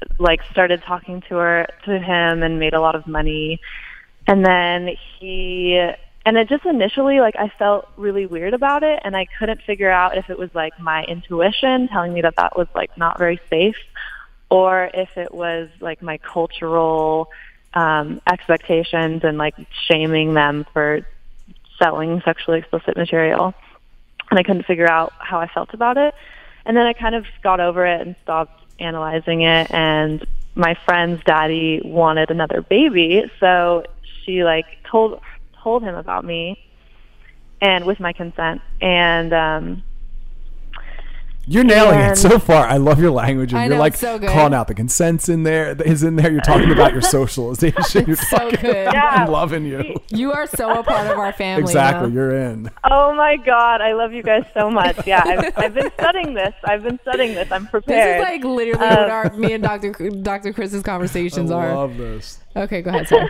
like started talking to him and made a lot of money. And then and it just initially, like, I felt really weird about it, and I couldn't figure out if it was like my intuition telling me that was like not very safe, or if it was like my cultural expectations and like shaming them for selling sexually explicit material. And I couldn't figure out how I felt about it. And then I kind of got over it and stopped analyzing it. And my friend's daddy wanted another baby, so she like told him about me, and with my consent. And you're nailing it so far. I love your language, and I you're know, like it's so good. calling out the consents in there. You're talking about your socialization. You're so talking, good. I'm loving you. You are so a part of our family. Exactly, now. you're in. Oh my God, I love you guys so much. Yeah, I've been studying this. I'm prepared. This is like literally what me and Dr. Chris's conversations are. I love this. Okay, go ahead, sorry.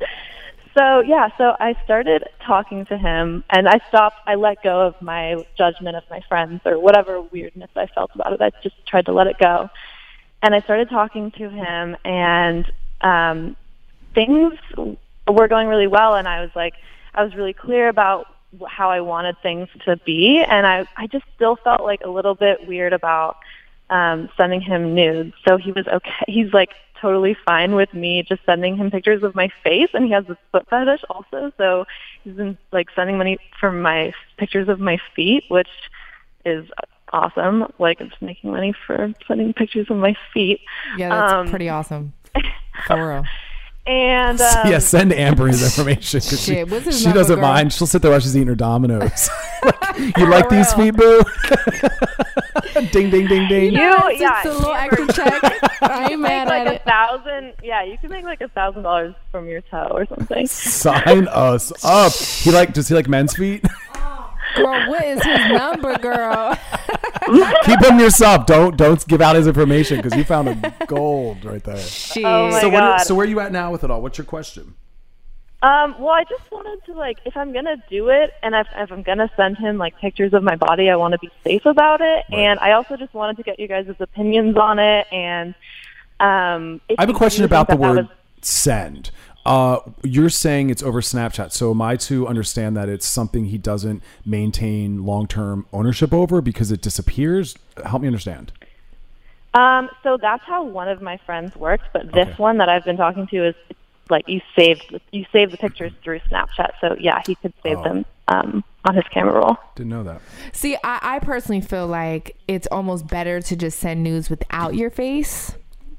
So I started talking to him, and I let go of my judgment of my friends or whatever weirdness I felt about it. I just tried to let it go. And I started talking to him, and things were going really well, and I was really clear about how I wanted things to be, and I just still felt like a little bit weird about sending him nudes. So he was okay. He's like totally fine with me just sending him pictures of my face, and he has this foot fetish also, so he's been like sending money for my pictures of my feet, which is awesome. Like, I'm just making money for sending pictures of my feet. Yeah, that's pretty awesome. For real. And yeah, send Amber his information, because she doesn't mind. She'll sit there while she's eating her Dominoes. You like these feet, boo? Ding, ding, ding, ding. Yeah, it's a little extra check. I ain't mad at it. $1,000. Yeah, you can make like $1,000 from your toe or something. Sign us up. Does he like men's feet? Girl, what is his number, girl? Keep him yourself. Don't give out his information, because you found a gold right there. Shit. Oh my God. So where are you at now with it all? What's your question? Well, I just wanted to, like, if I'm gonna do it, and if I'm gonna send him like pictures of my body, I want to be safe about it. Right. And I also just wanted to get you guys' opinions on it. And I have a question about the word send. You're saying it's over Snapchat. So am I to understand that it's something he doesn't maintain long-term ownership over because it disappears? Help me understand. So that's how one of my friends works, but this one that I've been talking to is like you save the pictures through Snapchat. So yeah, he could save them on his camera roll. Didn't know that. See, I personally feel like it's almost better to just send nudes without your face.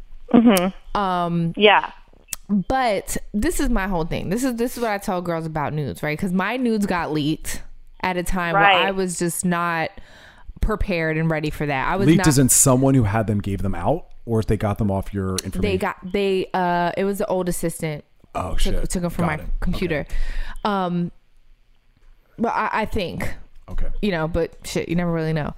Mm-hmm. Yeah. But this is my whole thing. This is what I tell girls about nudes, right? Because my nudes got leaked at a time where I was just not prepared and ready for that. I was leaked as in someone who had them gave them out, or if they got them off your information. It was the old assistant. Oh shit! Took them from my computer. Okay. But I think. Okay. But shit, you never really know.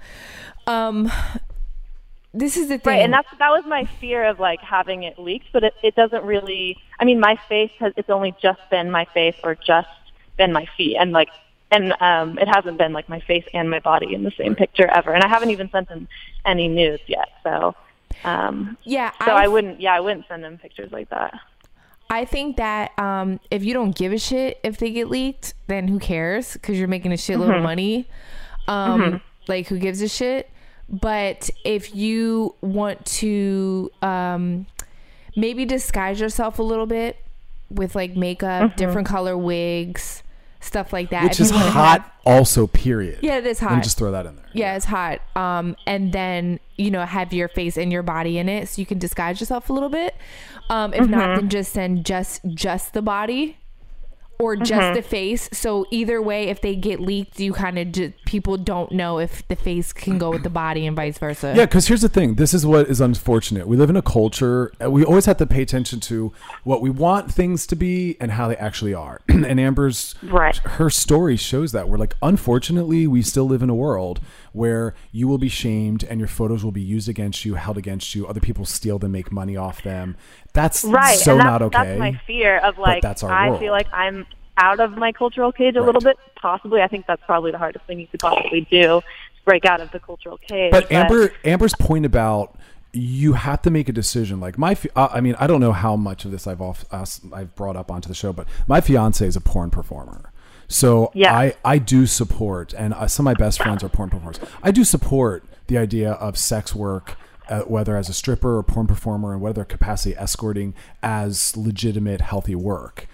This is the thing. Right, and that was my fear of like having it leaked, but it doesn't really. I mean, my face it's only just been my face or just been my feet, and it hasn't been like my face and my body in the same picture ever, and I haven't even sent him any nudes yet. So, I wouldn't send him pictures like that. I think that if you don't give a shit if they get leaked, then who cares? Because you're making a shitload of money. Like, who gives a shit? But if you want to maybe disguise yourself a little bit with like makeup, different color wigs, stuff like that. Which is hot also, period. Yeah, it is hot. Let me just throw that in there. Yeah, it's hot. And then, have your face and your body in it so you can disguise yourself a little bit. If not, then just send just the body or just the face. So either way, if they get leaked, you kind of people don't know if the face can go with the body and vice versa. Yeah, because here's the thing. This is what is unfortunate. We live in a culture. We always have to pay attention to what we want things to be and how they actually are. And Amber's, her story shows that. We're like, unfortunately, we still live in a world where you will be shamed and your photos will be used against you, held against you. Other people steal them, make money off them. That's so not okay. That's my fear of like, that's our I world. feel like I'm out of my cultural cage a little bit. Possibly, I think that's probably the hardest thing you could possibly do, break out of the cultural cage. But Amber's point about you have to make a decision. Like I mean, I don't know how much of this I've brought up onto the show, but my fiance is a porn performer. So I do support, and some of my best friends are porn performers. I do support the idea of sex work, whether as a stripper or porn performer, and whether capacity escorting as legitimate, healthy work.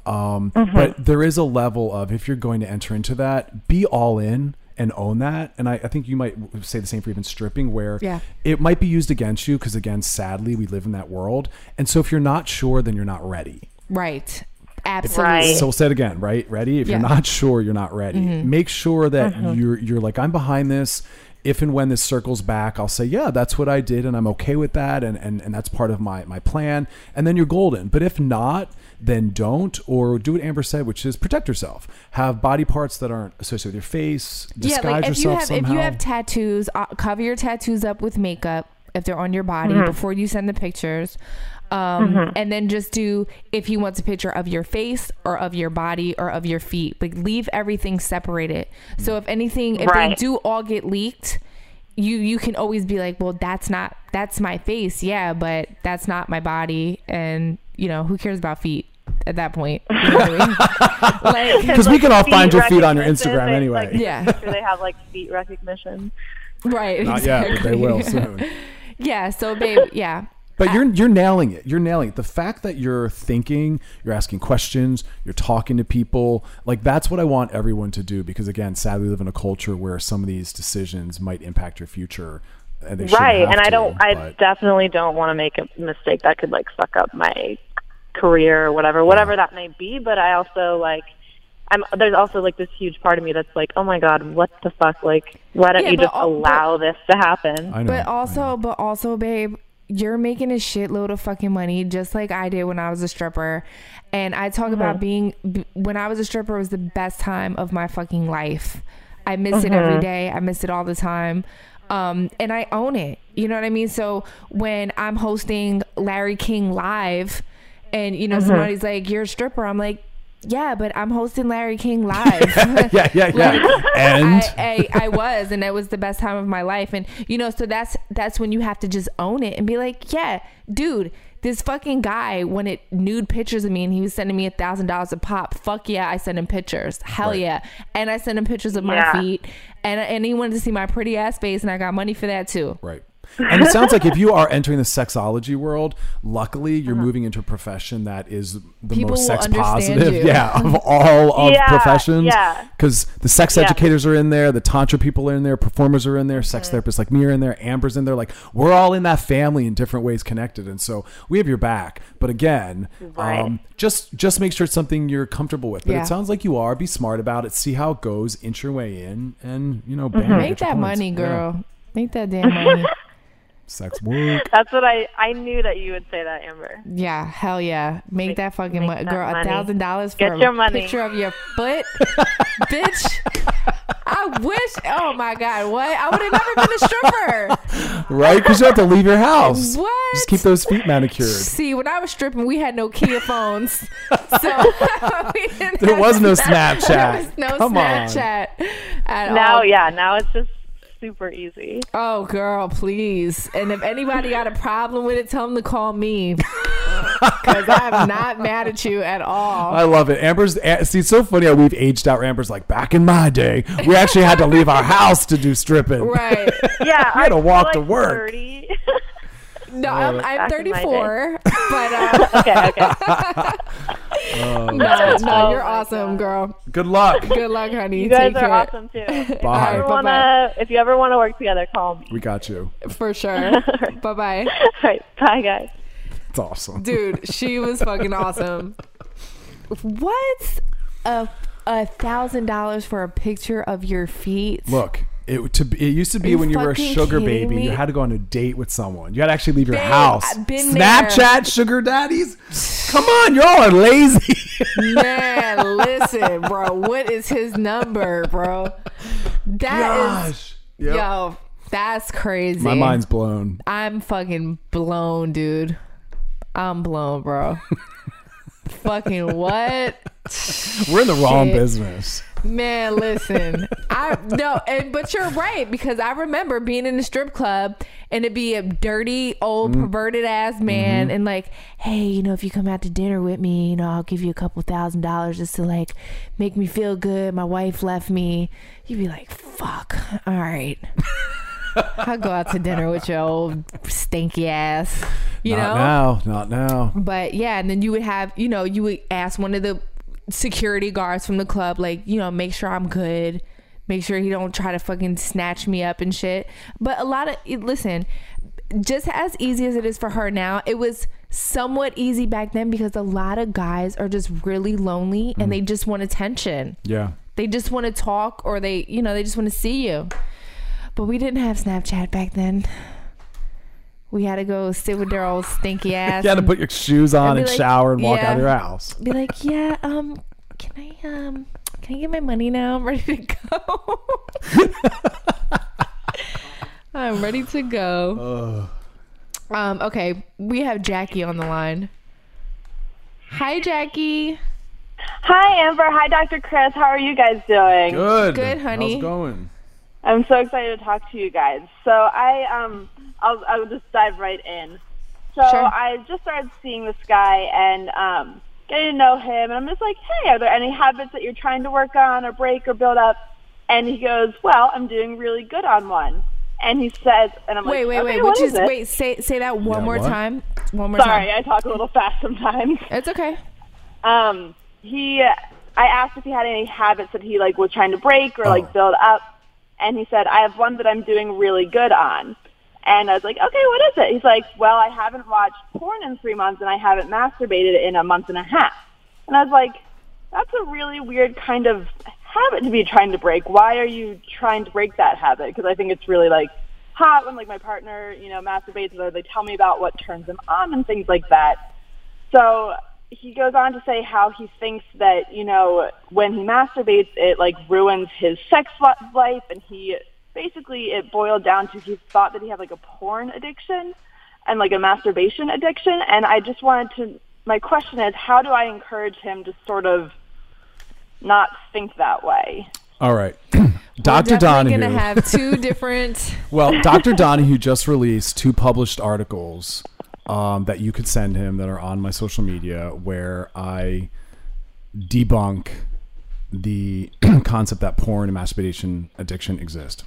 But there is a level of, if you're going to enter into that, be all in and own that. And I think you might say the same for even stripping, where it might be used against you because, again, sadly, we live in that world. And so if you're not sure, then you're not ready. Right. Absolutely. So we'll say it again, right? Ready? If you're not sure, you're not ready. Make sure that you're like, I'm behind this. If and when this circles back, I'll say, yeah, that's what I did, and I'm okay with that, and that's part of my plan. And then you're golden. But if not, then don't, or do what Amber said, which is protect yourself. Have body parts that aren't associated with your face. Disguise yourself somehow. If you have tattoos, cover your tattoos up with makeup if they're on your body before you send the pictures. And then just do, if he wants a picture of your face or of your body or of your feet, like leave everything separated. So if anything, if they do all get leaked, you can always be like, well, that's my face. Yeah, but that's not my body. And who cares about feet at that point? You know what I mean? Because we can all find your feet on your Instagram anyway. Sure, they have like feet recognition. Right. Not yet, but they will soon. Yeah. So babe, But you're nailing it. You're nailing it. The fact that you're thinking, you're asking questions, you're talking to people, like that's what I want everyone to do. Because again, sadly, we live in a culture where some of these decisions might impact your future, and they right. And I definitely don't want to make a mistake that could like fuck up my career or whatever that may be. But I also there's also like this huge part of me that's like, oh my God, what the fuck? Like, why don't you just allow this to happen? I know, but also, babe, you're making a shitload of fucking money, just like I did when I was a stripper. And I talk about when I was a stripper, it was the best time of my fucking life. I miss it every day. I miss it all the time. And I own it. You know what I mean? So when I'm hosting Larry King Live and, somebody's like, you're a stripper, I'm like, yeah, but I'm hosting Larry King Live. Yeah. And I was, and that was the best time of my life. And so that's when you have to just own it and be like, yeah, dude, this fucking guy wanted nude pictures of me, and he was sending me $1,000 a pop. Fuck yeah, I sent him pictures. Hell yeah, and I sent him pictures of my feet, and he wanted to see my pretty ass face, and I got money for that too. Right. And it sounds like if you are entering the sexology world, luckily you're moving into a profession that is the People most sex will positive you. of all of professions. Yeah. Because the sex educators are in there, the tantra people are in there, performers are in there, sex therapists like me are in there, Amber's in there. Like, we're all in that family in different ways connected. And so we have your back. But again, just make sure it's something you're comfortable with. But it sounds like you are. Be smart about it. See how it goes. Inch your way in. And, bam, make that money, girl. Yeah. Make that damn money. Sex work. That's what I knew that you would say that, Amber. Yeah, hell yeah. Make that fucking money. Girl, $1,000 for a picture of your foot. Bitch. I wish. Oh my God. What? I would have never been a stripper. Right? Because you have to leave your house. What? Just keep those feet manicured. See, when I was stripping, we had no Kia phones. So there was no Snapchat. There was no Snapchat at Now all. now it's just super easy. Oh, girl, please. And if anybody got a problem with it, tell them to call me. Because I'm not mad at you at all. I love it. Amber's, see, it's so funny how we've aged out. Amber's like, back in my day, we actually had to leave our house to do stripping. Right. Yeah. We had to walk to work. 30. No, I'm 34, but okay. No, you're awesome, girl. Good luck. Good luck, honey. You guys Take are care. awesome too. Bye. If you ever want to work together, call me. We got you. For sure. Bye-bye. All right. Bye, guys. It's awesome. Dude, she was fucking awesome. What's $1,000 for a picture of your feet? Look. It used to be when you were a sugar baby, you had to go on a date with someone. You had to actually leave your house. Snapchat sugar daddies? Come on, y'all are lazy. Man, listen, bro. What is his number, bro? Yo, that's crazy. My mind's blown. I'm fucking blown, dude. I'm blown, bro. Fucking what? We're in the wrong business. Man, listen, but you're right, because I remember being in the strip club and it'd be a dirty old perverted ass man and like, hey, you know, if you come out to dinner with me, you know, I'll give you a couple $1,000 just to like make me feel good. My wife left me. You'd be like, fuck, all right. I'll go out to dinner with your old stinky ass. Not now. But yeah, and then you would have, you know, you would ask one of the security guards from the club, like, you know, make sure I'm good, make sure he don't try to fucking snatch me up and shit. But listen, just as easy as it is for her now, it was somewhat easy back then, because a lot of guys are just really lonely and they just want attention. Yeah, they just want to talk, or they just want to see you. But we didn't have Snapchat back then. We had to go sit with their old stinky ass. You had to put your shoes on and like, shower and walk out of your house. Be like, yeah, can I get my money now? I'm ready to go. I'm ready to go. Okay, we have Jackie on the line. Hi, Jackie. Hi, Amber. Hi, Dr. Chris. How are you guys doing? Good, honey. How's it going? I'm so excited to talk to you guys. So I'll just dive right in. So Sure. I just started seeing this guy and getting to know him, and I'm just like, hey, are there any habits that you're trying to work on or break or build up? And he goes, well, I'm doing really good on one. And he says, and I'm like, okay, what is it? Say that one more time. Sorry, I talk a little fast sometimes. It's okay. I asked if he had any habits that he like was trying to break or like build up. And he said, I have one that I'm doing really good on. And I was like, okay, what is it? He's like, well, I haven't watched porn in 3 months and I haven't masturbated in a month and a half. And I was like, that's a really weird kind of habit to be trying to break. Why are you trying to break that habit? Because I think it's really like hot when like my partner, you know, masturbates, or they tell me about what turns them on and things like that. So he goes on to say how he thinks that, you know, when he masturbates, it like ruins his sex life, and it boiled down to he thought that he had like a porn addiction and like a masturbation addiction. And I just my question is, how do I encourage him to sort of not think that way? All right. Dr. Donahue. We're going to have two different... Well, Dr. Donahue just released 2 published articles that you could send him that are on my social media, where I debunk the concept that porn and masturbation addiction exist.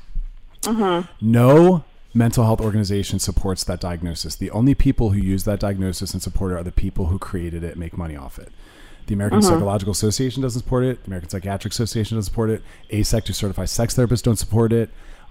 No mental health organization supports that diagnosis. The only people who use that diagnosis and support it are the people who created it and make money off it. The American Psychological Association doesn't support it. The American Psychiatric Association doesn't support it. ASECT, who certifies sex therapists, don't support it.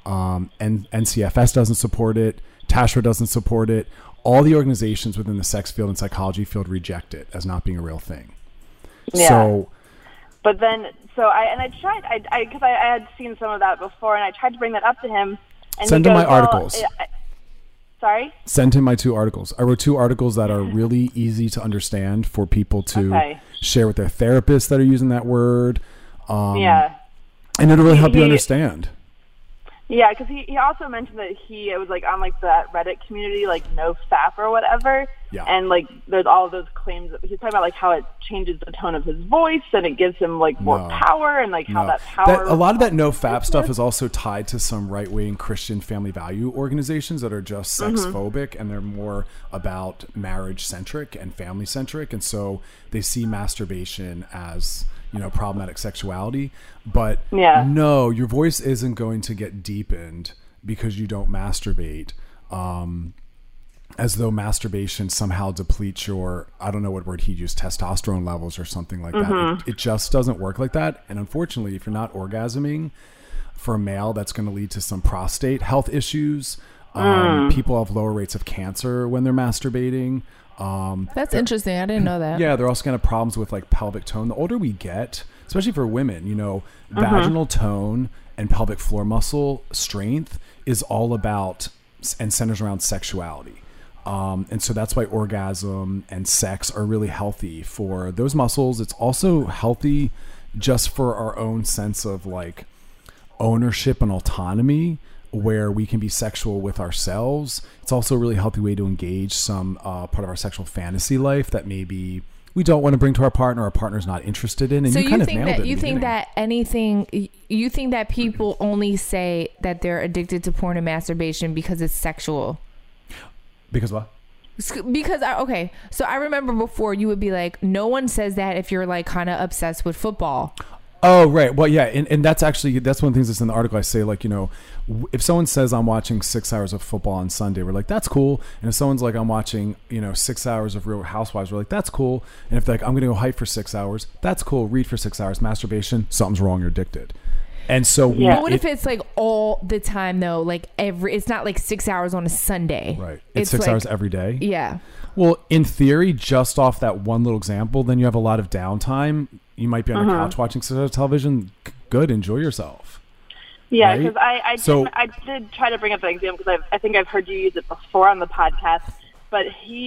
NCFS doesn't support it. TASHRA doesn't support it. All the organizations within the sex field and psychology field reject it as not being a real thing. Yeah. So, but then, I tried, because I had seen some of that before, and I tried to bring that up to him. And send him my articles. Sorry? Send him my 2 articles. I wrote 2 articles that are really easy to understand for people to share with their therapists that are using that word. And it'll really help you understand. Yeah, because he also mentioned that it was like on like that Reddit community, like NoFap or whatever. Yeah. And like there's all of those claims that he's talking about, like how it changes the tone of his voice and it gives him like more power, and like how that power. A lot of that NoFap stuff is also tied to some right-wing Christian family value organizations that are just sex-phobic, and they're more about marriage-centric and family-centric, and so they see masturbation as, you know, problematic sexuality. But no, your voice isn't going to get deepened because you don't masturbate, as though masturbation somehow depletes your, I don't know what word he used, testosterone levels or something like that. It just doesn't work like that. And unfortunately, if you're not orgasming for a male, that's going to lead to some prostate health issues. People have lower rates of cancer when they're masturbating. That's interesting. I didn't know that. Yeah, they're also going to have problems with like pelvic tone. The older we get, especially for women, you know, vaginal tone and pelvic floor muscle strength is all about and centers around sexuality. And so that's why orgasm and sex are really healthy for those muscles. It's also healthy just for our own sense of like ownership and autonomy, where we can be sexual with ourselves. It's also a really healthy way to engage some part of our sexual fantasy life that maybe we don't want to bring to our partner's not interested in. And so you kind of think nailed that it. You think that you think that people only say that they're addicted to porn and masturbation because it's sexual? Because what? Because so I remember before you would be like, no one says that if you're like kind of obsessed with football. Oh, right. Well, yeah. And that's one of the things that's in the article. I say, like, you know, if someone says I'm watching 6 hours of football on Sunday, we're like, that's cool. And if someone's like, I'm watching, you know, 6 hours of Real Housewives, we're like, that's cool. And if they're like, I'm going to go hike for 6 hours, that's cool. Read for 6 hours. Masturbation, something's wrong. You're addicted. And so what if it's like all the time though? Like it's not like 6 hours on a Sunday. Right. It's 6 hours every day. Yeah. Well, in theory, just off that one little example, then you have a lot of downtime. You might be on the couch watching 6 hours of television. Good. Enjoy yourself. Yeah, because I did try to bring up that example because I think I've heard you use it before on the podcast. But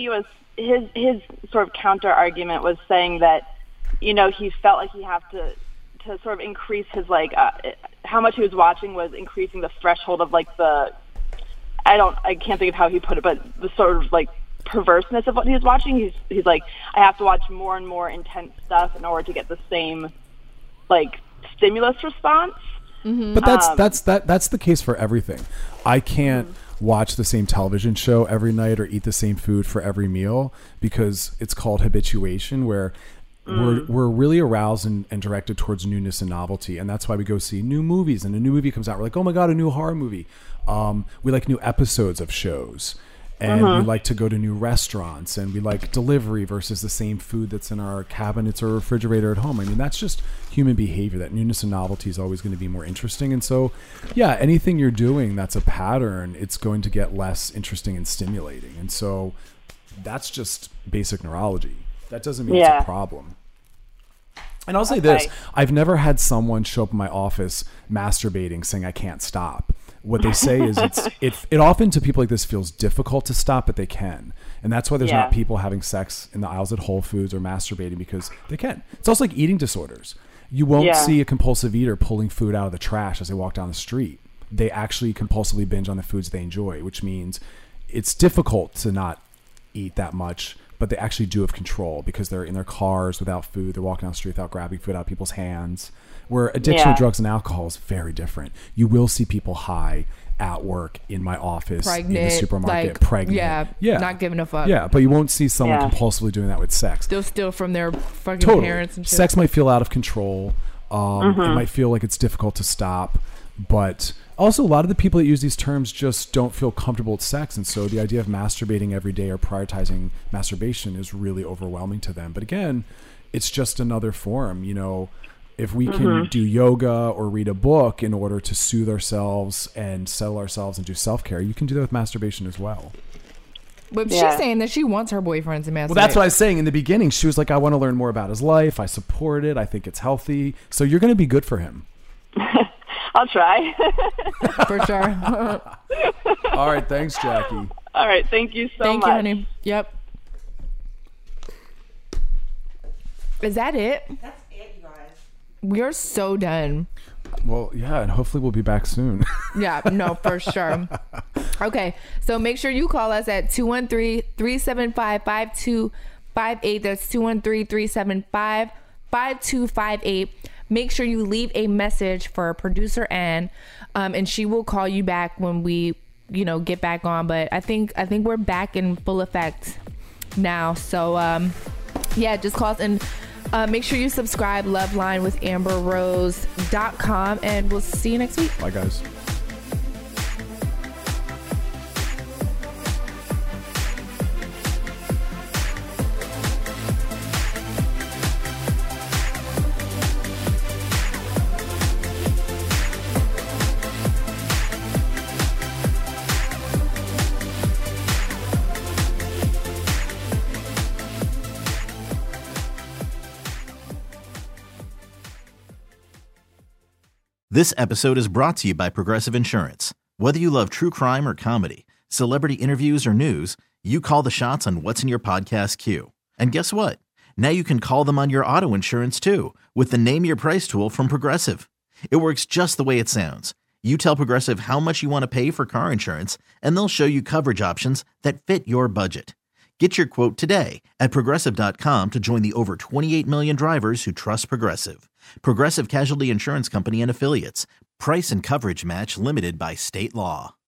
his sort of counter argument was saying that, you know, he felt like he had to sort of increase his how much he was watching was increasing the threshold of like I can't think of how he put it, but the sort of like perverseness of what he was watching. He's like, I have to watch more and more intense stuff in order to get the same like stimulus response. Mm-hmm. But that's the case for everything. I can't watch the same television show every night or eat the same food for every meal because it's called habituation, where we're really aroused and directed towards newness and novelty. And that's why we go see new movies. And a new movie comes out, we're like, oh my God, a new horror movie. We like new episodes of shows. And we like to go to new restaurants, and we like delivery versus the same food that's in our cabinets or refrigerator at home. I mean, that's just human behavior. That newness and novelty is always going to be more interesting. And so, yeah, anything you're doing that's a pattern, it's going to get less interesting and stimulating. And so that's just basic neurology. That doesn't mean it's a problem. And I'll say this. I've never had someone show up in my office masturbating saying I can't stop. What they say is it often to people like this feels difficult to stop, but they can. And that's why there's not people having sex in the aisles at Whole Foods or masturbating, because they can. It's also like eating disorders. You won't see a compulsive eater pulling food out of the trash as they walk down the street. They actually compulsively binge on the foods they enjoy, which means it's difficult to not eat that much, but they actually do have control because they're in their cars without food. They're walking down the street without grabbing food out of people's hands. Where addiction to drugs and alcohol is very different. You will see people high at work, in my office, pregnant, in the supermarket, pregnant. Yeah, not giving a fuck. Yeah, but you won't see someone compulsively doing that with sex. They'll steal from their fucking parents and shit. Sex might feel out of control. It might feel like it's difficult to stop. But also, a lot of the people that use these terms just don't feel comfortable with sex. And so the idea of masturbating every day or prioritizing masturbation is really overwhelming to them. But again, it's just another form, you know. If we can do yoga or read a book in order to soothe ourselves and settle ourselves and do self-care, you can do that with masturbation as well. But she's saying that she wants her boyfriend to masturbate. Well, that's what I was saying in the beginning. She was like, I want to learn more about his life. I support it. I think it's healthy. So you're going to be good for him. I'll try. For sure. All right. Thanks, Jackie. All right. Thank you so much. Thank you, honey. Yep. Is that it? That's it, you guys. We're so done. Well, yeah, and hopefully we'll be back soon. Yeah, no, for sure. Okay, so make sure you call us at 213-375-5258. That's 213-375-5258. Make sure you leave a message for producer Ann, and she will call you back when we, get back on. But I think we're back in full effect now. So, yeah, just call us and make sure you subscribe. Loveline with AmberRose.com, and we'll see you next week. Bye, guys. This episode is brought to you by Progressive Insurance. Whether you love true crime or comedy, celebrity interviews or news, you call the shots on what's in your podcast queue. And guess what? Now you can call them on your auto insurance too with the Name Your Price tool from Progressive. It works just the way it sounds. You tell Progressive how much you want to pay for car insurance, and they'll show you coverage options that fit your budget. Get your quote today at Progressive.com to join the over 28 million drivers who trust Progressive. Progressive Casualty Insurance Company and Affiliates. Price and coverage match limited by state law.